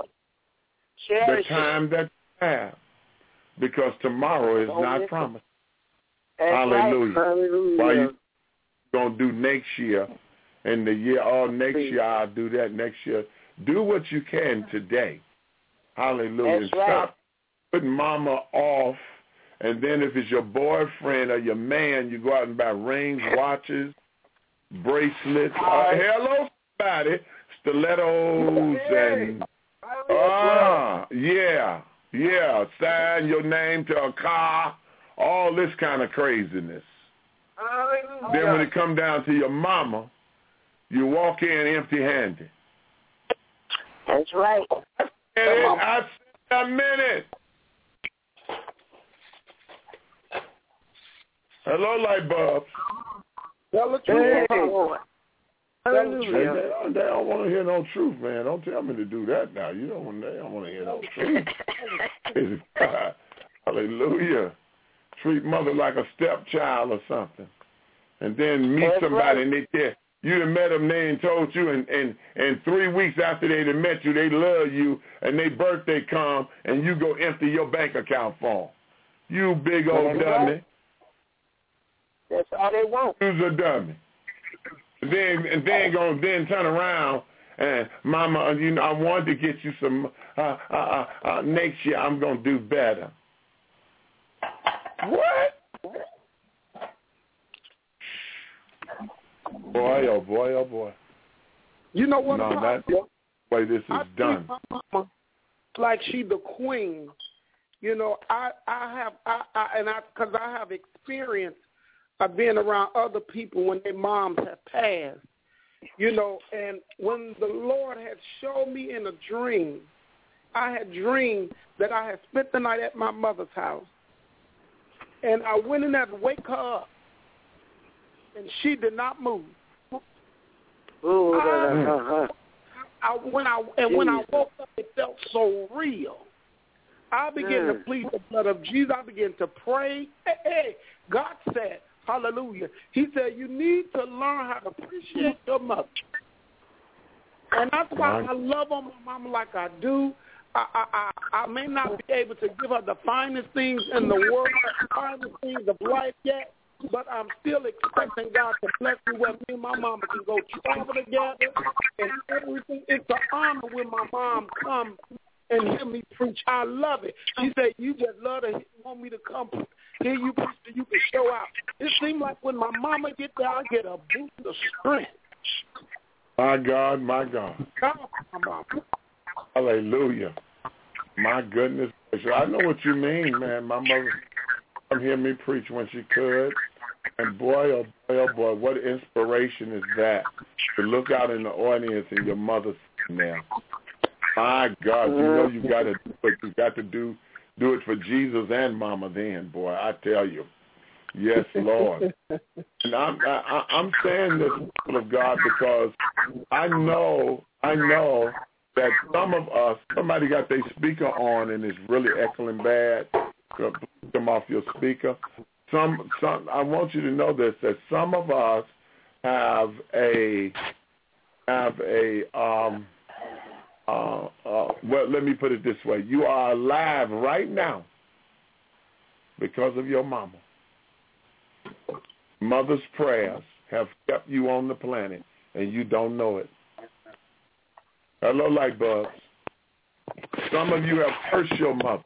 the time that you have, because tomorrow is not promised. Hallelujah. Why you going to do next year and the year, next year I'll do that next year. Do what you can today. Hallelujah. And stop putting Mama off. And then if it's your boyfriend or your man, you go out and buy rings, watches, bracelets. Hello, somebody. Stilettos and, sign your name to a car, all this kind of craziness. Then when it comes down to your mama, you walk in empty-handed. That's right. I said a minute. Hello, light bulbs. Tell the truth. They don't want to hear no truth, man. Don't tell me to do that now. They don't want to hear no truth. Hallelujah. Treat mother like a stepchild or something. And then meet somebody and they tell you done met them, they ain't told you, and 3 weeks after they done met you, they love you, and their birthday come, and you go empty your bank account for them. You big old dummy. That's all they want. Who's a dummy? then gonna turn around and Mama, I wanted to get you some. Next year I'm gonna do better. What? Boy, oh boy, oh boy. You know what? No, that's the way this is done. My mama, like she the queen. Because I have experience of being around other people when their moms have passed. And when the Lord had showed me in a dream, I had dreamed that I had spent the night at my mother's house. And I went in there to wake her up, and she did not move. When I woke up, it felt so real. I began to plead the blood of Jesus. I began to pray. Hey, God said, hallelujah. He said, you need to learn how to appreciate your mother. And that's why I love on my mama like I do. I may not be able to give her the finest things in the world, the finest things of life yet, but I'm still expecting God to bless me where me and my mama can go travel together and everything. It's an honor when my mom comes and hear me preach. I love it. She said, you just love to want me to come hear you preach so you can show out. It seems like when my mama get there, I get a boost of strength. My God, my God. Hallelujah. My goodness. I know what you mean, man. My mother come hear me preach when she could. And boy, oh boy, oh boy, what inspiration is that to look out in the audience and your mother's there. My God, you got to do it. You got to do it for Jesus and Mama then, boy. I tell you. Yes, Lord. And I'm saying this, people of God, because I know that some of us, somebody got their speaker on and it's really echoing bad. Come off your speaker. Some. I want you to know this, that some of us have well, let me put it this way. You are alive right now because of your mama. Mother's prayers have kept you on the planet, and you don't know it. Hello, light bulbs. Some of you have cursed your mother.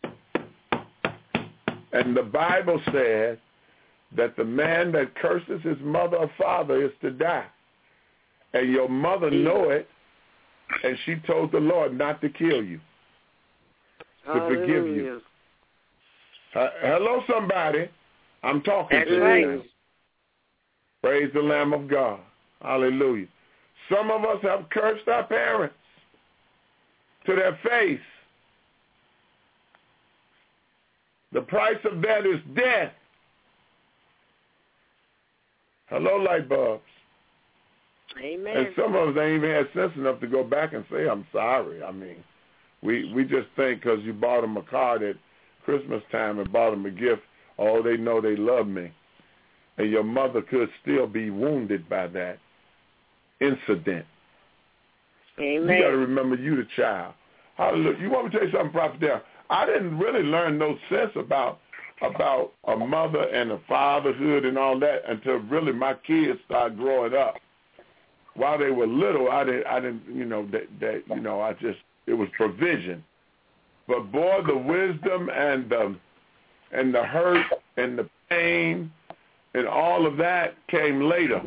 And the Bible says that the man that curses his mother or father is to die. And your mother know it, and she told the Lord not to kill you, to forgive you. Hello, somebody. I'm talking to you. Praise the Lamb of God. Hallelujah. Some of us have cursed our parents to their face. The price of that is death. Hello, light bulbs. Amen. And some of us ain't even had sense enough to go back and say, I'm sorry. I mean, we just think because you bought them a card at Christmas time and bought them a gift, oh, they know they love me. And your mother could still be wounded by that incident. Amen. You got to remember you the child. Hallelujah. You want me to tell you something, Prophet Darrell? I didn't really learn no sense about a mother and a fatherhood and all that until really my kids started growing up. While they were little, I didn't, it was provision. But boy, the wisdom and the hurt and the pain and all of that came later.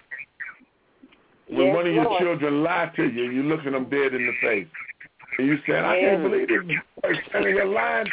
When one of your children lied to you, you look at them dead in the face. And you said, I can't believe this boy standing here lying.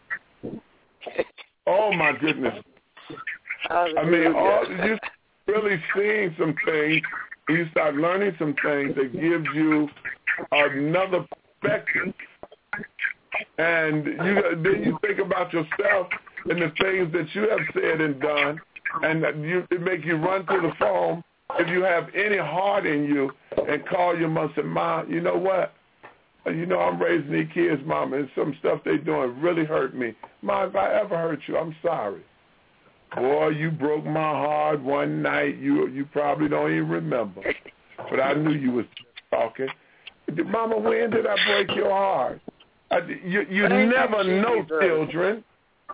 Oh, my goodness. I mean, you really seeing some things. You start learning some things that gives you another perspective. And then you think about yourself and the things that you have said and done, and it make you run to the phone if you have any heart in you and call your mom and say, Ma, you know what? I'm raising these kids, Mama, and some stuff they doing really hurt me. Ma, if I ever hurt you, I'm sorry. Boy, you broke my heart one night. You probably don't even remember. But I knew you was talking. Mama, when did I break your heart? You never know, children.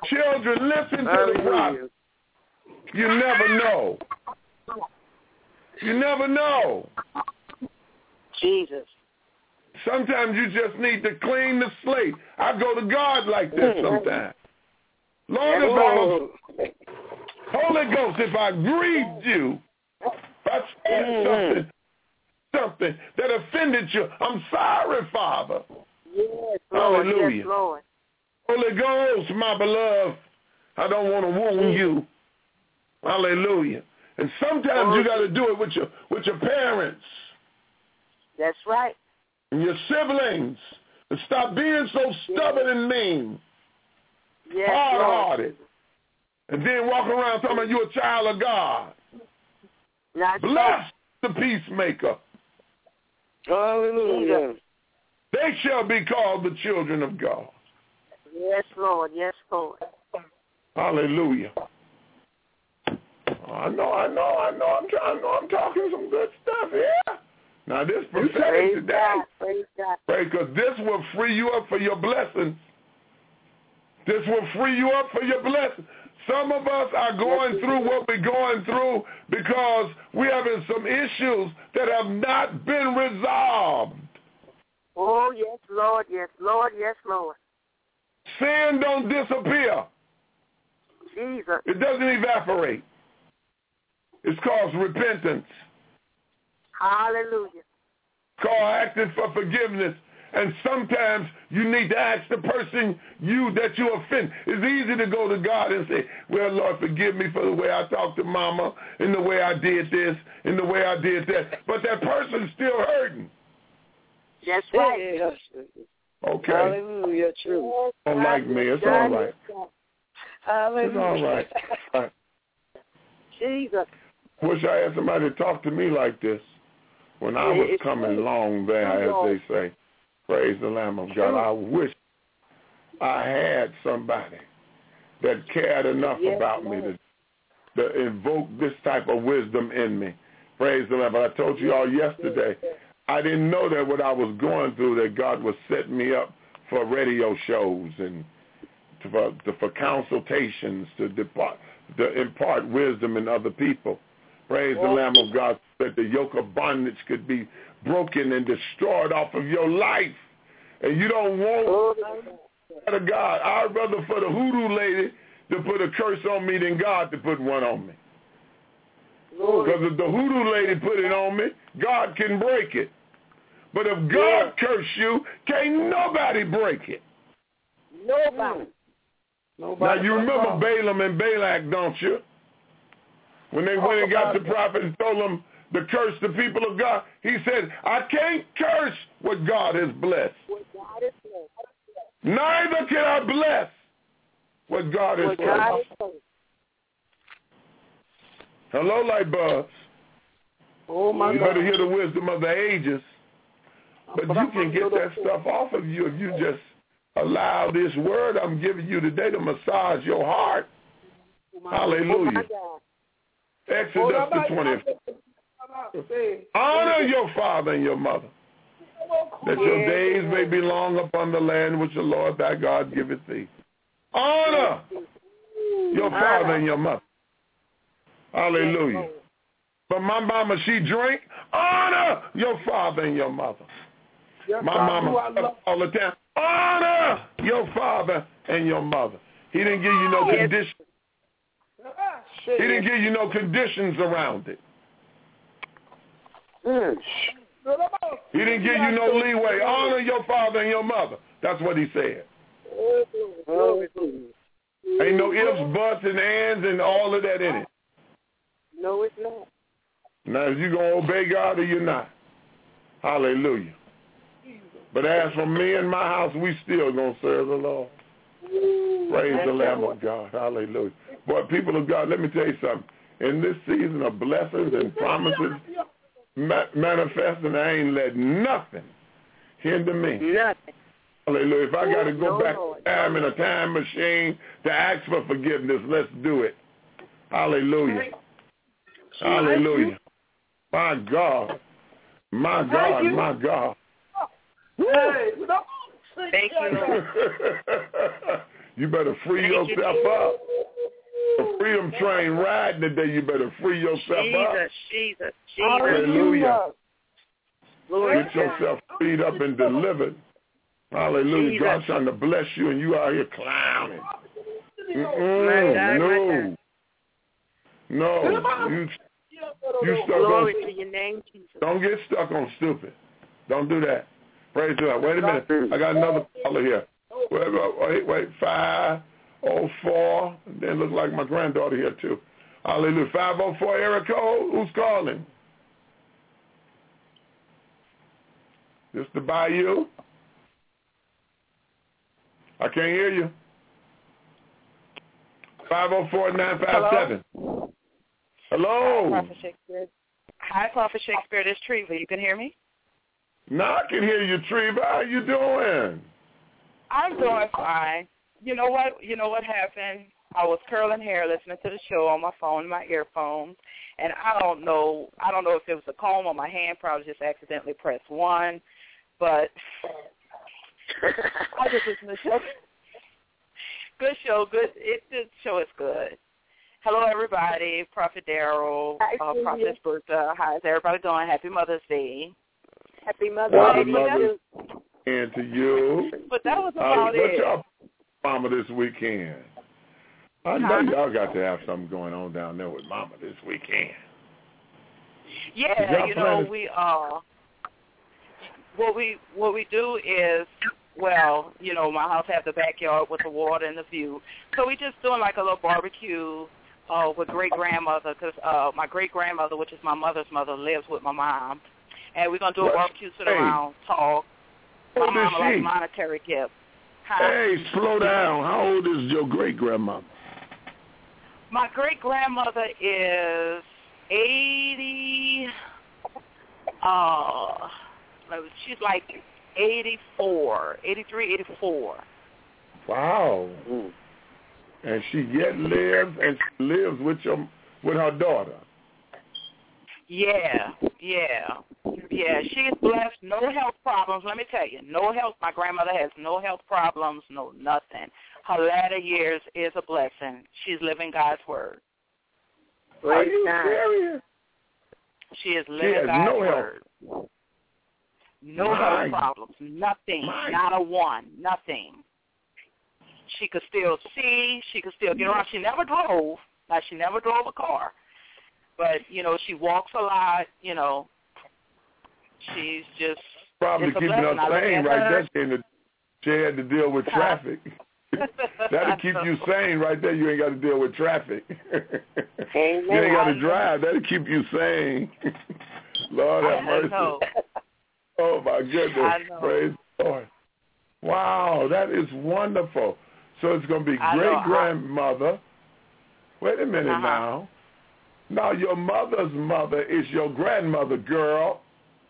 Children, listen to the prophet. You never know. You never know. Jesus. Sometimes you just need to clean the slate. I go to God like that sometimes. Lord, if I was, Holy Ghost, if I grieved you, if I said something that offended you, I'm sorry, Father. Yes, Lord. Hallelujah. Yes, Lord. Holy Ghost, my beloved, I don't want to wound you. Hallelujah. And sometimes you got to do it with your parents. That's right. And your siblings. And stop being so stubborn and mean. Yes, hard-hearted. And then walk around talking about you're a child of God. Bless the peacemaker. Hallelujah. They shall be called the children of God. Yes, Lord. Yes, Lord. Hallelujah. I know. I'm talking some good stuff here. Now this prophetic today, because this will free you up for your blessings. This will free you up for your blessings. Some of us are going through what we're going through because we're having some issues that have not been resolved. Oh, yes, Lord. Yes, Lord. Yes, Lord. Sin don't disappear. Jesus. It doesn't evaporate. It's called repentance. Hallelujah. Call asking for forgiveness. And sometimes you need to ask the person that you offend. It's easy to go to God and say, well, Lord, forgive me for the way I talked to mama and the way I did this and the way I did that. But that person's still hurting. That's right. Okay. Hallelujah. True. Don't like me. It's all right. Hallelujah. It's all right. All right. Jesus. Wish I had somebody to talk to me like this when I was coming along there, as they say. Praise the Lamb of God. I wish I had somebody that cared enough about me to invoke this type of wisdom in me. Praise the Lamb. But I told you all yesterday, I didn't know that what I was going through, that God was setting me up for radio shows and for consultations to impart wisdom in other people. Praise the Lamb of God, that the yoke of bondage could be broken and destroyed off of your life. And you don't want to God. I'd rather for the hoodoo lady to put a curse on me than God to put one on me. Because if the hoodoo lady put it on me, God can break it. But if God curse you, can't nobody break it. Nobody. Now you remember Balaam and Balak, don't you? When they went and got the prophet and told them to curse the people of God, he said, I can't curse what God has blessed. Neither can I bless what God has cursed. Hello, Lightbulbs. Oh, my You God. better hear the wisdom of the ages. But you can get that stuff off of you if you just allow this word I'm giving you today to massage your heart. Hallelujah. Exodus the 20th. Honor your father and your mother, that your days may be long upon the land which the Lord thy God giveth thee. Honor your father and your mother. Hallelujah. But my mama, she drank. Honor your father and your mother. My mama all the time. Honor your father and your mother. He didn't give you no conditions. He didn't give you no conditions around it. He didn't give you no leeway. Honor your father and your mother. That's what he said. Ain't no ifs, buts, and ands, and all of that in it. No, it's not. Now, is you going to obey God or you're not? Hallelujah. But as for me and my house, we still going to serve the Lord. Praise the Lamb of God. Hallelujah. Boy, people of God, let me tell you something. In this season of blessings and promises manifesting, I ain't let nothing hinder me. Nothing. Hallelujah. If I got to go back in time in a time machine to ask for forgiveness, let's do it. Hallelujah. Hallelujah. My God. My God. My God. Thank you. You better free yourself up. the freedom train riding today. You better free yourself up. Jesus. Hallelujah. Lord, get yourself freed up and delivered. Hallelujah. Jesus. God's trying to bless you, and you out here clowning. No. You stuck glory on. to your name, Jesus. Don't get stuck on stupid. Don't do that. Praise God. Wait a minute. I got another caller here. Wait. 504. And then look like my granddaughter here too. Hallelujah. 504 area code. Who's calling? This the Bayou? I can't hear you. 504-957. Hello. Prophet Shakespeare. Hi, Prophet Shakespeare. This is Treva. You can hear me? No, I can hear you, Treva. How you doing? I'm doing fine. You know what happened? I was curling hair, listening to the show on my phone, my earphones, and I don't know if it was a comb on my hand. Probably just accidentally pressed one, but I just listened to the show. Good show. Good. The show is good. Hello, everybody. Prophet Daryl, Prophet Bertha. How's everybody doing? Happy Mother's Day. Happy Mother's Day. And to you. But that was about it. What's your mama this weekend? I know y'all got to have something going on down there with mama this weekend. Yeah, we what we do is, well, my house has the backyard with the water and the view. So we just doing like a little barbecue with great-grandmother, because my great-grandmother, which is my mother's mother, lives with my mom. And we're going to do a barbecue, sit around, talk. My mom likes monetary gifts. Hey, slow down. How old is your great-grandmother? My great-grandmother is 80, she's like 83, 84. Wow. And she yet lives, and she lives with her daughter. Yeah. She's blessed. No health problems. Let me tell you, my grandmother has no health problems, no nothing. Her latter years is a blessing. She's living God's word. Are you serious? She is living God's word. Health. No health problems. Nothing. Not a one. Nothing. She could still see. She could still get around. She never drove. Like, she never drove a car. But, she walks a lot, She's just probably keeping her sane right there. She had to deal with traffic. That'll keep you sane right there. You ain't got to deal with traffic. Amen. You ain't got to drive. That'll keep you sane. Lord have mercy. Oh, my goodness. Praise the Lord. Wow, that is wonderful. So it's going to be great-grandmother. Wait a minute now. Now, your mother's mother is your grandmother, girl.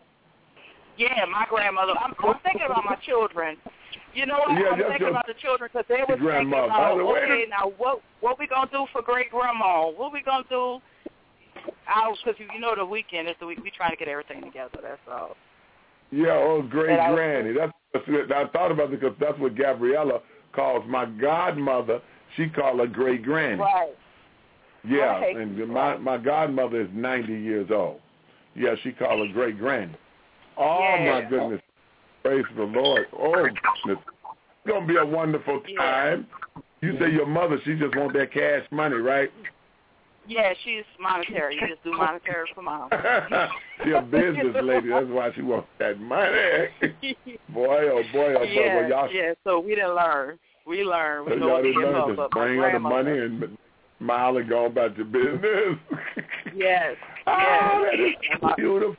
Yeah, my grandmother. I'm thinking about my children. You know what? I'm thinking about the children because they were thinking about, okay, now what we going to do for great-grandma? What we going to do? Because the weekend is the week. We trying to get everything together, that's all. Yeah, great-granny. I thought about it because that's what Gabriella calls my godmother. She called her great-granny. Right. Yeah, and my godmother is 90 years old. Yeah, she called her great-granny. Oh, my goodness. Praise the Lord. Oh, goodness. It's going to be a wonderful time. You say your mother, she just wants that cash money, right? Yeah, she's monetary. You just do monetary for mom. She's a business lady. That's why she wants that money. Boy, oh, boy. Yeah, well, so we didn't learn. We learned. We know what to give her, just bring her the money and smile and go about your business. Yes. Oh, that is beautiful.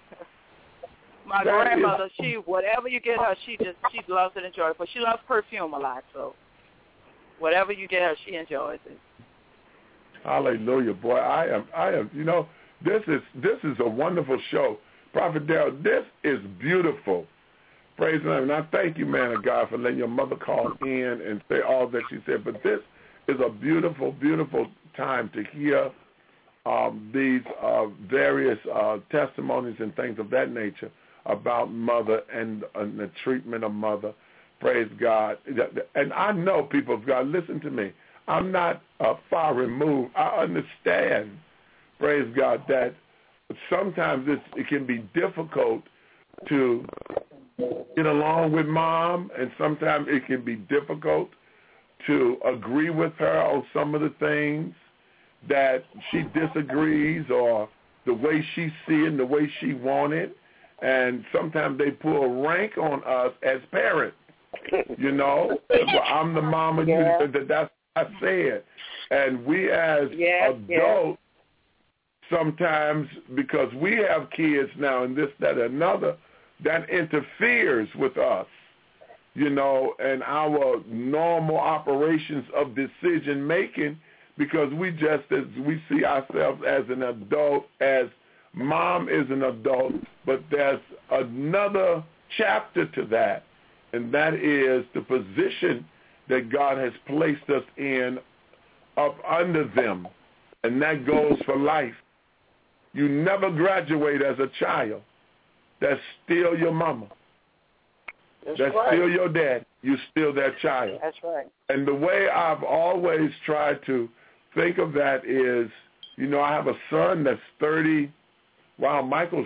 My grandmother, whatever you get her, she loves it and enjoys it. But she loves perfume a lot, so whatever you get her, she enjoys it. Hallelujah, boy. I am, this is a wonderful show. Prophet Daryl, this is beautiful. Praise the Lord. And I thank you, man of God, for letting your mother call in and say all that she said. But this is a beautiful, beautiful time to hear these various testimonies and things of that nature about mother and the treatment of mother. Praise God. And I know, people of God, listen to me. I'm not far removed. I understand, praise God, that sometimes it can be difficult to get along with mom, and sometimes it can be difficult to agree with her on some of the things that she disagrees or the way she see it, the way she want it. And sometimes they pull rank on us as parents, you know. Well, I'm the mama, that's what I said. And we as adults, sometimes because we have kids now and this, that, another, that interferes with us, you know, and our normal operations of decision making, because we see ourselves as an adult, as mom is an adult, but there's another chapter to that, and that is the position that God has placed us in up under them, and that goes for life. You never graduate as a child. That's still your mama. That's right. Still your dad. You're still that child. That's right. And the way I've always tried to think of that is, you know, I have a son that's 30. Wow, Michael's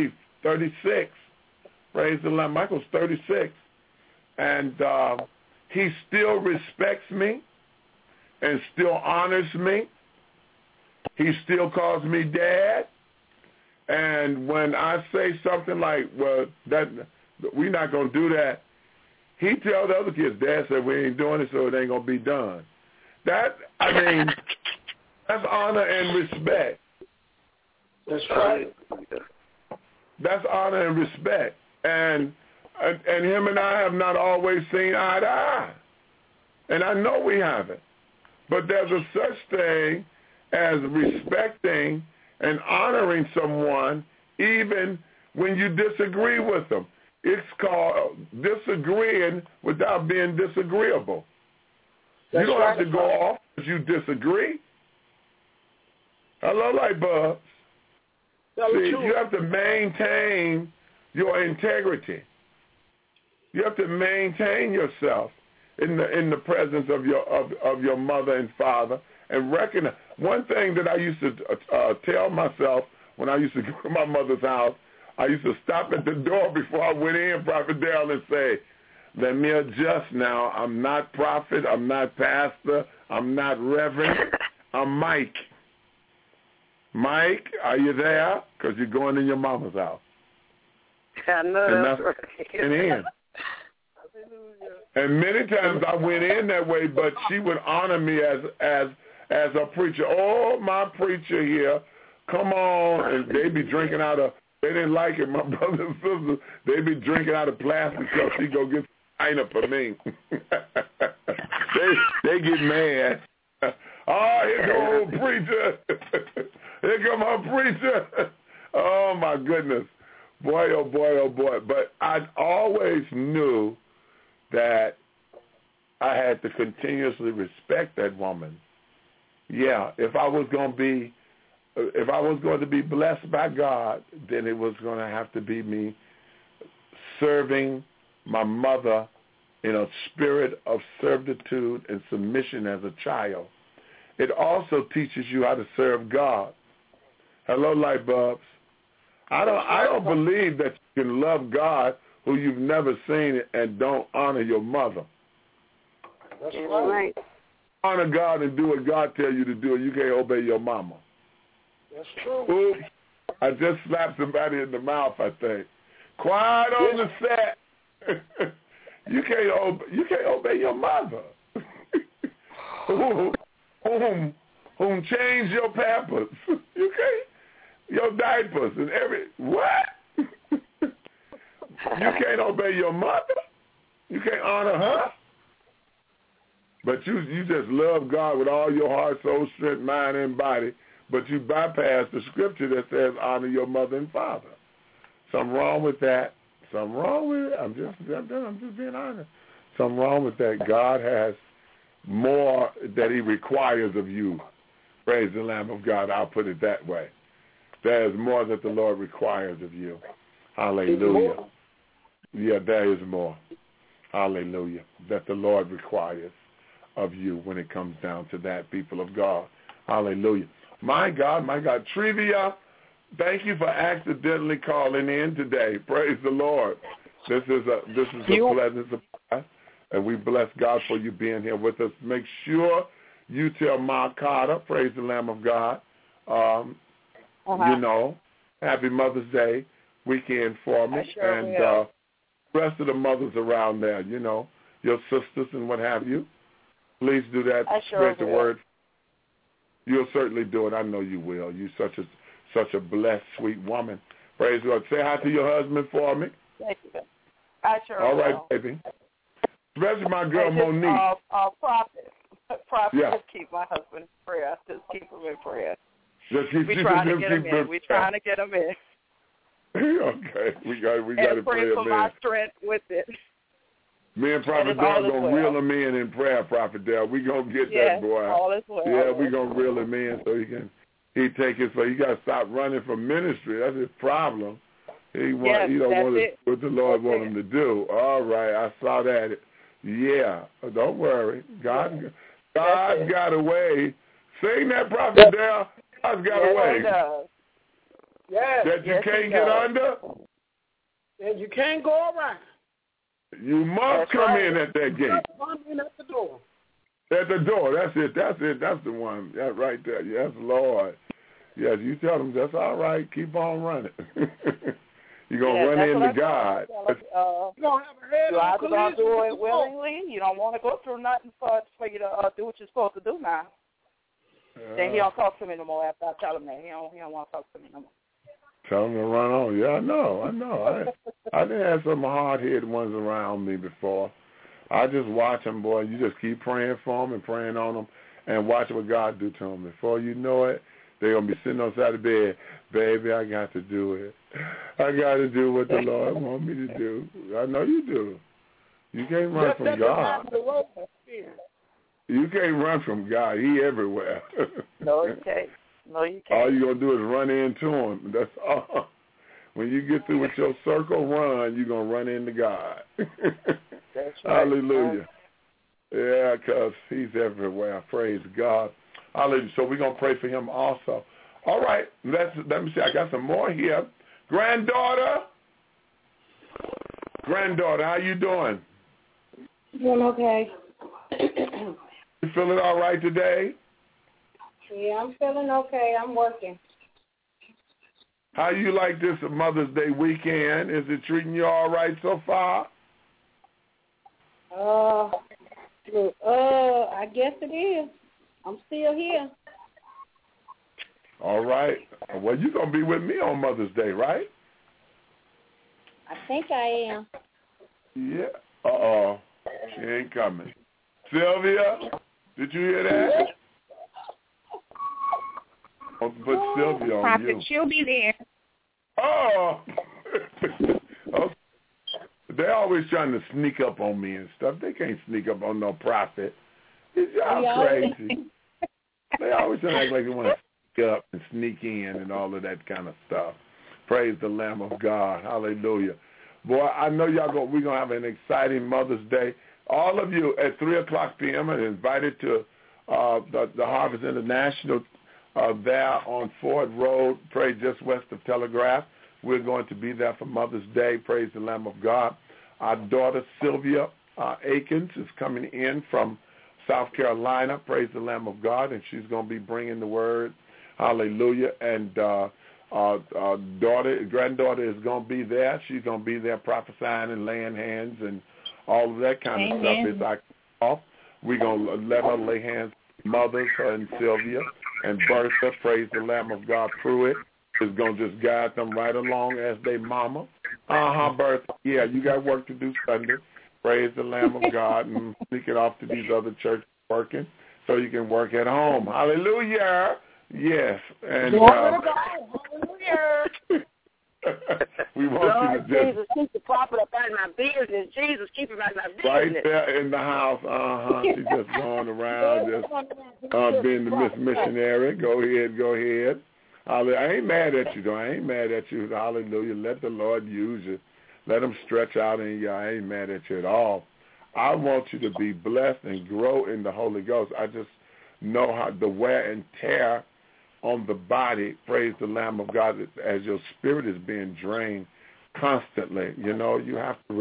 36. Praise the Lord. Michael's 36. And he still respects me and still honors me. He still calls me dad. And when I say something like, well, that we're not going to do that, he tells the other kids, Dad said we ain't doing it, so it ain't going to be done. That, I mean, that's honor and respect. That's right. That's honor and respect. And him and I have not always seen eye to eye. And I know we haven't. But there's a such thing as respecting and honoring someone even when you disagree with them. It's called disagreeing without being disagreeable. That's you don't have to go off because you disagree. Hello, light bulbs. See, you have to maintain your integrity. You have to maintain yourself in the presence of your mother and father, and recognize. One thing that I used to tell myself when I used to go to my mother's house, I used to stop at the door before I went in, Prophet Darrell, and say, let me adjust now. I'm not prophet. I'm not pastor. I'm not reverend. I'm Mike. Mike, are you there? Because you're going in your mama's house. I know that's right. In. And many times I went in that way, but she would honor me as a preacher. Oh, my preacher here, come on. And they be drinking out of, they didn't like it, my brothers and sisters. They be drinking out of plastic cups. She go get some for me. they get mad. Oh, here come old preacher. Here come our preacher. Oh, my goodness. Boy, oh, boy, oh, boy. But I always knew that I had to continuously respect that woman. Yeah, if I was going to be blessed by God, then it was going to have to be me serving my mother in a spirit of servitude and submission as a child. It also teaches you how to serve God. Hello, light bulbs. I don't believe that you can love God who you've never seen and don't honor your mother. That's right. Honor God and do what God tells you to do, and you can't obey your mama. That's true. Oops, I just slapped somebody in the mouth, I think. Quiet on the set. You can't obey your mother. Whom change your pampers. You can't. Your diapers and what? You can't obey your mother. You can't honor her. But you just love God with all your heart, soul, strength, mind, and body. But you bypass the scripture that says honor your mother and father. Something wrong with that. Something wrong with it. I'm just being honest. Something wrong with that. God has more that he requires of you. Praise the Lamb of God. I'll put it that way. There is more that the Lord requires of you. Hallelujah. Yeah, there is more. Hallelujah. That the Lord requires of you when it comes down to that, people of God. Hallelujah. My God. Trivia, thank you for accidentally calling in today. Praise the Lord. This is a pleasant surprise, and we bless God for you being here with us. Make sure you tell Ma Carter, praise the Lamb of God, happy Mother's Day weekend for me. And rest of the mothers around there, your sisters and what have you. Please do that. Spread the word. You'll certainly do it. I know you will. You're such a blessed, sweet woman. Praise God. Say hi to your husband for me. Thank you. I sure All will. right, baby. Especially my girl Monique. Prophet, yeah. Just keep my husband in prayer. Just keep him in prayer. We're trying to get him in. We're trying to get him in. Okay, we got to pray for my strength with it. Me and Prophet Dale gonna reel him in prayer, Prophet Dale. We gonna get that boy. All is well. Yeah, we gonna reel him in so he take his. So he got to stop running from ministry. That's his problem. He don't want what the Lord want him to do. All right, I saw that. Yeah, don't worry. God's got a way. Sing that, Prophet Dale. God's got a way. Yes. That you can't get under. And you can't go around. You must come in at that gate. Come in at the door. At the door. That's it. That's the one. That right there. Yes, Lord. Yes, you tell them that's all right. Keep on running. You're going to run into God. You don't have a head on collision. You do it willingly. You don't want to go through nothing for you to do what you're supposed to do now. Then he don't talk to me no more after I tell him that. He don't want to talk to me no more. Tell him to run on. Yeah, I know. I didn't have some hard-headed ones around me before. I just watch them, boy. You just keep praying for them and praying on them and watch what God do to them. Before you know it, they're going to be sitting on the side of the bed. Baby, I got to do it. I got to do what the Lord wants me to do. I know you do. You can't run from God. You can't run from God. He everywhere. No, you can't. All you're going to do is run into him. That's all. When you get through with your circle run, you're going to run into God. That's right. Hallelujah. Yeah, because he's everywhere. Praise God. Hallelujah. So we're going to pray for him also. All right. Let me see. I got some more here. Granddaughter, how you doing? Doing okay. You feeling all right today? Yeah, I'm feeling okay. I'm working. How you like this Mother's Day weekend? Is it treating you all right so far? I guess it is. I'm still here. All right. Well, you're going to be with me on Mother's Day, right? I think I am. Yeah. She ain't coming. Sylvia, did you hear that? I'll put Sylvia on Prophet, you. she'll be there. Oh. They're always trying to sneak up on me and stuff. They can't sneak up on no prophet. Y'all crazy. They always trying to act like they want to sneak up and sneak in and all of that kind of stuff. Praise the Lamb of God. Hallelujah. Boy, I know we're going to have an exciting Mother's Day. All of you at 3 o'clock p.m. are invited to the Harvest International there on Ford Road, just west of Telegraph. We're going to be there for Mother's Day. Praise the Lamb of God. Our daughter, Sylvia Akins, is coming in from South Carolina. Praise the Lamb of God. And she's going to be bringing the word. Hallelujah. And granddaughter is going to be there. She's going to be there prophesying and laying hands and all of that kind of stuff. As I come off, we're going to let her lay hands on mothers, her and Sylvia, and Bertha, praise the Lamb of God, Pruitt, is going to just guide them right along as they mama. Bertha. Yeah, you got work to do Sunday. Praise the Lamb of God and sneak it off to these other churches working so you can work at home. Hallelujah. Yes. And hallelujah. We want you to just Jesus, keep the prophet up out of my business. Jesus, keep him out of my business. Right there in the house. She's just going around, just being the Miss Missionary. Go ahead. I ain't mad at you, though. I ain't mad at you. Hallelujah. Let the Lord use you. Let him stretch out in you. I ain't mad at you at all. I want you to be blessed and grow in the Holy Ghost. I just know how the wear and tear on the body, praise the Lamb of God, as your spirit is being drained constantly. You know, you have to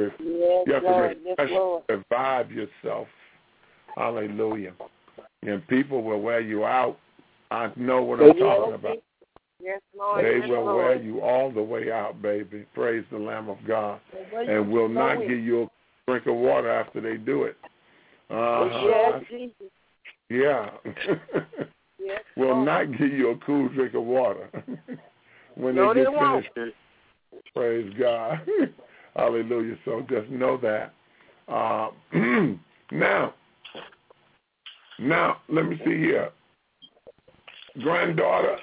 revive yourself. Hallelujah. And people will wear you out. I know what I'm talking about. Yes, Lord. They will wear you all the way out, baby. Praise the Lamb of God. And will not give you a drink of water after they do it. Yeah. Will not give you a cool drink of water when they get finished. Praise God. Hallelujah. So just know that. Now, let me see here. Granddaughter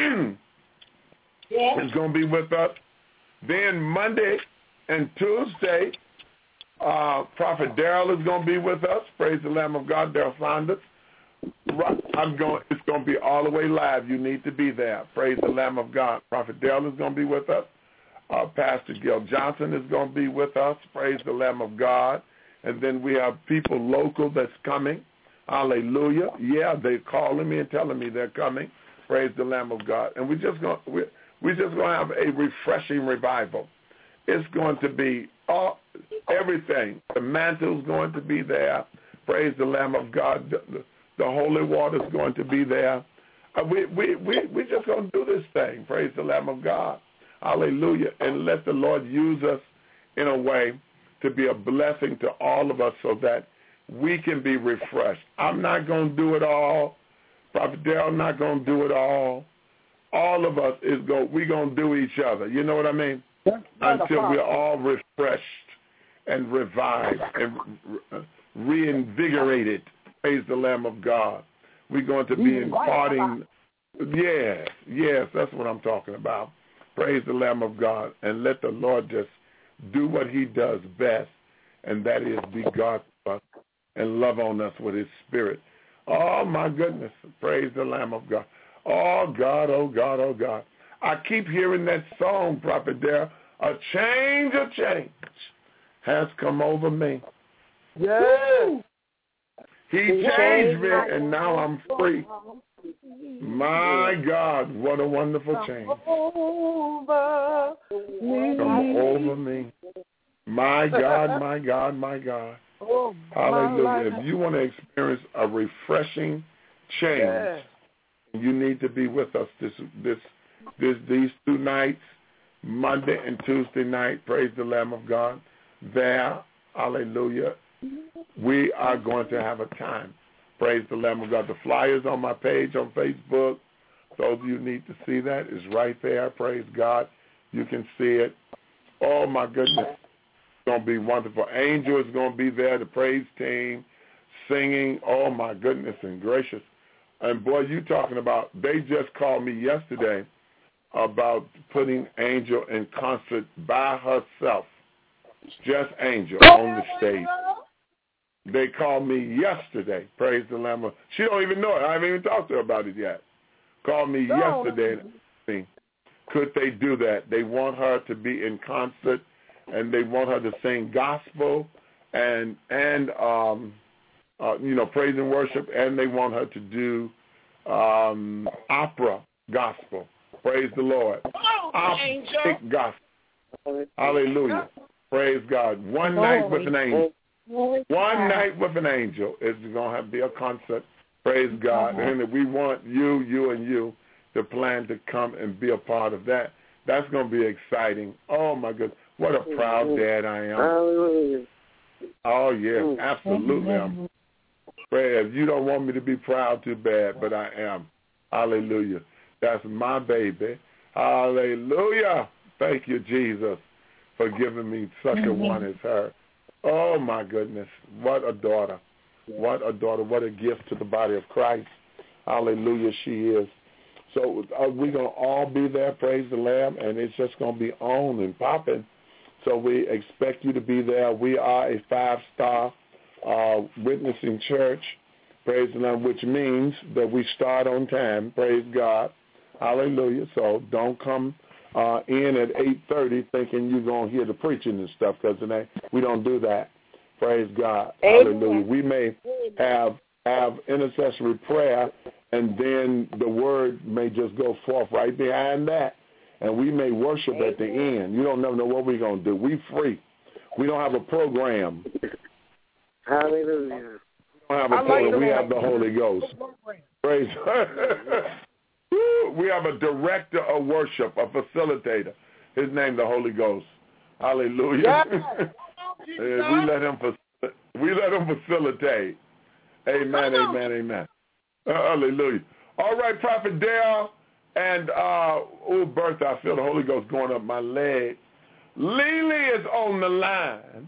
is going to be with us. Then Monday and Tuesday, Prophet Darrell is going to be with us. Praise the Lamb of God, Darrell Saunders. It's going to be all the way live. You need to be there. Praise the Lamb of God. Prophet Darrell is going to be with us. Pastor Gil Johnson is going to be with us. Praise the Lamb of God. And then we have people local that's coming. Hallelujah. Yeah, they're calling me and telling me they're coming. Praise the Lamb of God. And we're just going to have a refreshing revival. It's going to be everything. The mantle's going to be there. Praise the Lamb of God. The holy water's going to be there. We're just going to do this thing. Praise the Lamb of God. Hallelujah. And let the Lord use us in a way to be a blessing to all of us so that we can be refreshed. I'm not going to do it all. Prophet Darrell not going to do it all. All of us we're going to do each other. You know what I mean? Until we're all refreshed and revived and reinvigorated. Praise the Lamb of God. We're going to be imparting. Yes, that's what I'm talking about. Praise the Lamb of God. And let the Lord just do what he does best, and that is be God to us and love on us with his spirit. Oh, my goodness. Praise the Lamb of God. Oh, God, oh, God, oh, God. I keep hearing that song, Prophet Darrell. A change has come over me. Yes. He changed me, and now I'm free. My God, what a wonderful change. Come over me. My God, my God, my God. Hallelujah. If you want to experience a refreshing change, you need to be with us these 2 nights, Monday and Tuesday night. Praise the Lamb of God. There, hallelujah. We are going to have a time. Praise the Lamb of God. The flyers on my page on Facebook. Those of you need to see that is right there. Praise God. You can see it. Oh, my goodness. It's going to be wonderful. Angel is going to be there, the praise team, singing. Oh, my goodness and gracious. And, boy, you talking about, they just called me yesterday about putting Angel in concert by herself. Just Angel on the stage. They called me yesterday. Praise the Lamb. She don't even know it. I haven't even talked to her about it yet. Called me yesterday. Could they do that? They want her to be in concert, and they want her to sing gospel and praise and worship, and they want her to do opera gospel. Praise the Lord. Opera gospel. Hallelujah. Praise God. One night with an angel. One night with an angel is going to be a concert. Praise God. And we want you and you to plan to come and be a part of that. That's going to be exciting. Oh, my goodness. What a proud dad I am. Oh, yes, absolutely. If you don't want me to be proud, too bad, but I am. Hallelujah. That's my baby. Hallelujah. Thank you, Jesus, for giving me such a one as her. Oh, my goodness. What a daughter. What a daughter. What a gift to the body of Christ. Hallelujah, she is. So we're going to all be there, praise the Lamb, and it's just going to be on and popping. So we expect you to be there. We are a 5-star witnessing church, praise the Lamb, which means that we start on time, praise God. Hallelujah. So don't come in at 8:30 thinking you're going to hear the preaching and stuff, because we don't do that. Praise God. Amen. Hallelujah. We may have intercessory prayer, and then the word may just go forth right behind that, and we may worship at the end. You don't never know what we're going to do. We free. We don't have a program. Hallelujah. We don't have a program. We have the Holy Ghost. Praise God. We have a director of worship, a facilitator. His name, the Holy Ghost. Hallelujah. We let him facilitate. Amen, amen, amen. Hallelujah. All right, Prophet Dale and Bertha, I feel the Holy Ghost going up my leg. Lily is on the line.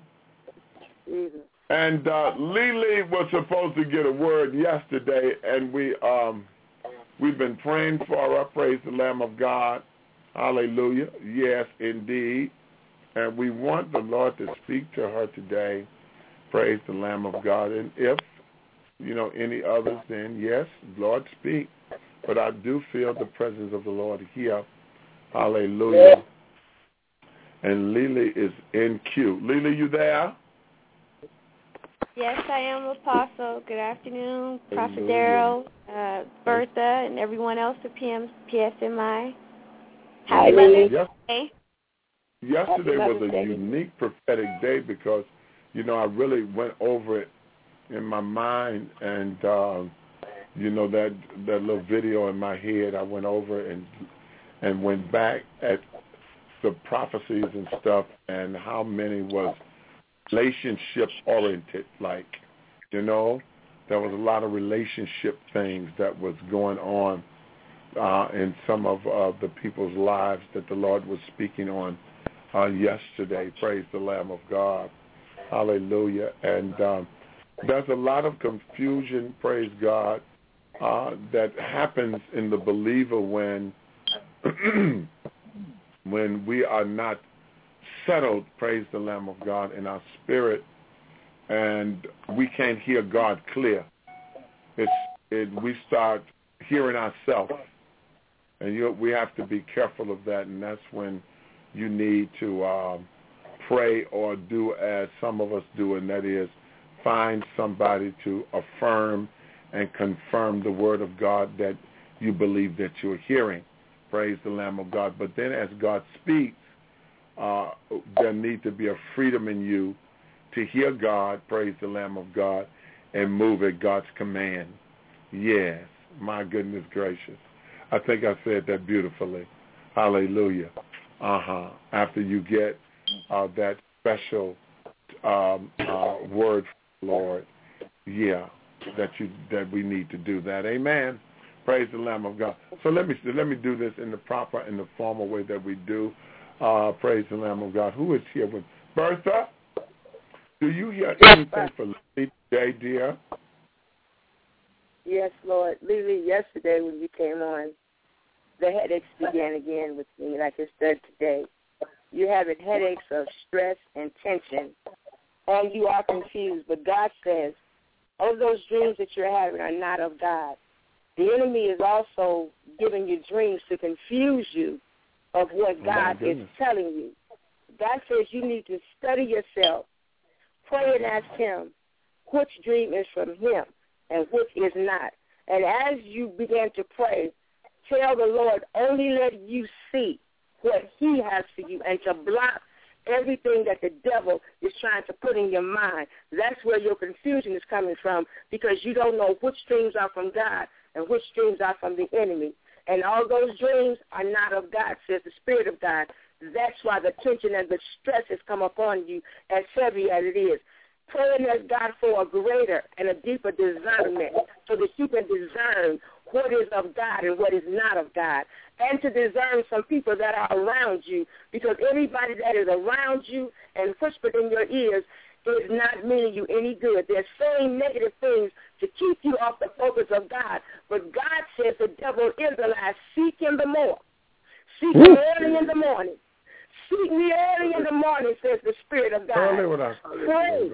And Lily was supposed to get a word yesterday, and we've been praying for her. Praise the Lamb of God. Hallelujah. Yes, indeed. And we want the Lord to speak to her today. Praise the Lamb of God. And if, any others, then yes, Lord, speak. But I do feel the presence of the Lord here. Hallelujah. And Lily is in queue. Lily, you there? Yes, I am, Apostle. Good afternoon, Prophet Daryl, Bertha, and everyone else at PSMI. Happy Mother's Day. Yesterday was a unique prophetic day because, I really went over it in my mind, and that little video in my head, I went over and went back at the prophecies and stuff, and how many was relationship oriented, there was a lot of relationship things that was going on in some of the people's lives that the Lord was speaking on yesterday. Praise the Lamb of God. Hallelujah. And there's a lot of confusion, praise God, that happens in the believer when we are not settled, praise the Lamb of God, in our spirit, and we can't hear God clear. We start hearing ourselves, and we have to be careful of that, and that's when you need to pray or do as some of us do, and that is find somebody to affirm and confirm the word of God that you believe that you're hearing. Praise the Lamb of God. But then as God speaks, there need to be a freedom in you to hear God, praise the Lamb of God, and move at God's command. Yes, my goodness gracious. I think I said that beautifully. Hallelujah. After you get that special word from the Lord, that we need to do that. Amen. Praise the Lamb of God. So let me do this in the formal way that we do. Praise the Lamb of God. Who is here with Bertha? Do you hear anything for Lily today, dear? Yes, Lord. Lily, yesterday when you came on, the headaches began again with me, like it said today. You're having headaches of stress and tension, and you are confused. But God says, all those dreams that you're having are not of God. The enemy is also giving you dreams to confuse you of what God is telling you. God says you need to study yourself, pray and ask him which dream is from him and which is not. And as you begin to pray, tell the Lord, only let you see what he has for you and to block everything that the devil is trying to put in your mind. That's where your confusion is coming from, because you don't know which dreams are from God and which dreams are from the enemy. And all those dreams are not of God, says the Spirit of God. That's why the tension and the stress has come upon you as heavy as it is. Pray and ask God for a greater and a deeper discernment so that you can discern what is of God and what is not of God, and to discern some people that are around you, because everybody that is around you and whispered in your ears is not meaning you any good. They're saying negative things to keep you off the focus of God. But God says the devil is a lie. Seek him the more. Seek him early in the morning. Seek me early in the morning, says the Spirit of God. Pray.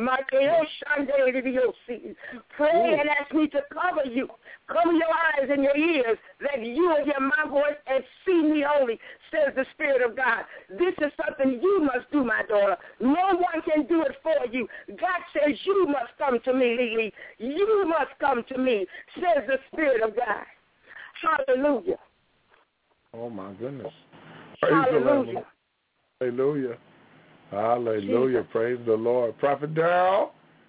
Pray and ask me to cover you. Cover your eyes and your ears that you will hear my voice and see me only. says the Spirit of God. This is something you must do, my daughter. No one can do it for you. God says you must come to me, Lily. You must come to me, says the Spirit of God. Hallelujah. Oh, my goodness. Hallelujah. Hallelujah. Hallelujah. Jesus. Praise the Lord. Prophet Darrell?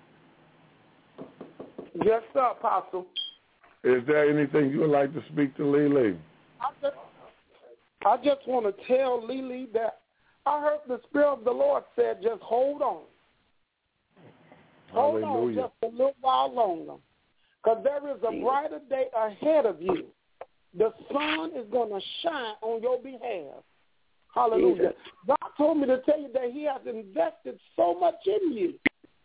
Yes, sir, Apostle. Is there anything you would like to speak to Lily? I just want to tell Lily that I heard the Spirit of the Lord said, just hold on. Hold on just a little while longer. Because there is a brighter day ahead of you. The sun is going to shine on your behalf. Hallelujah. Jesus. God told me to tell you that he has invested so much in you.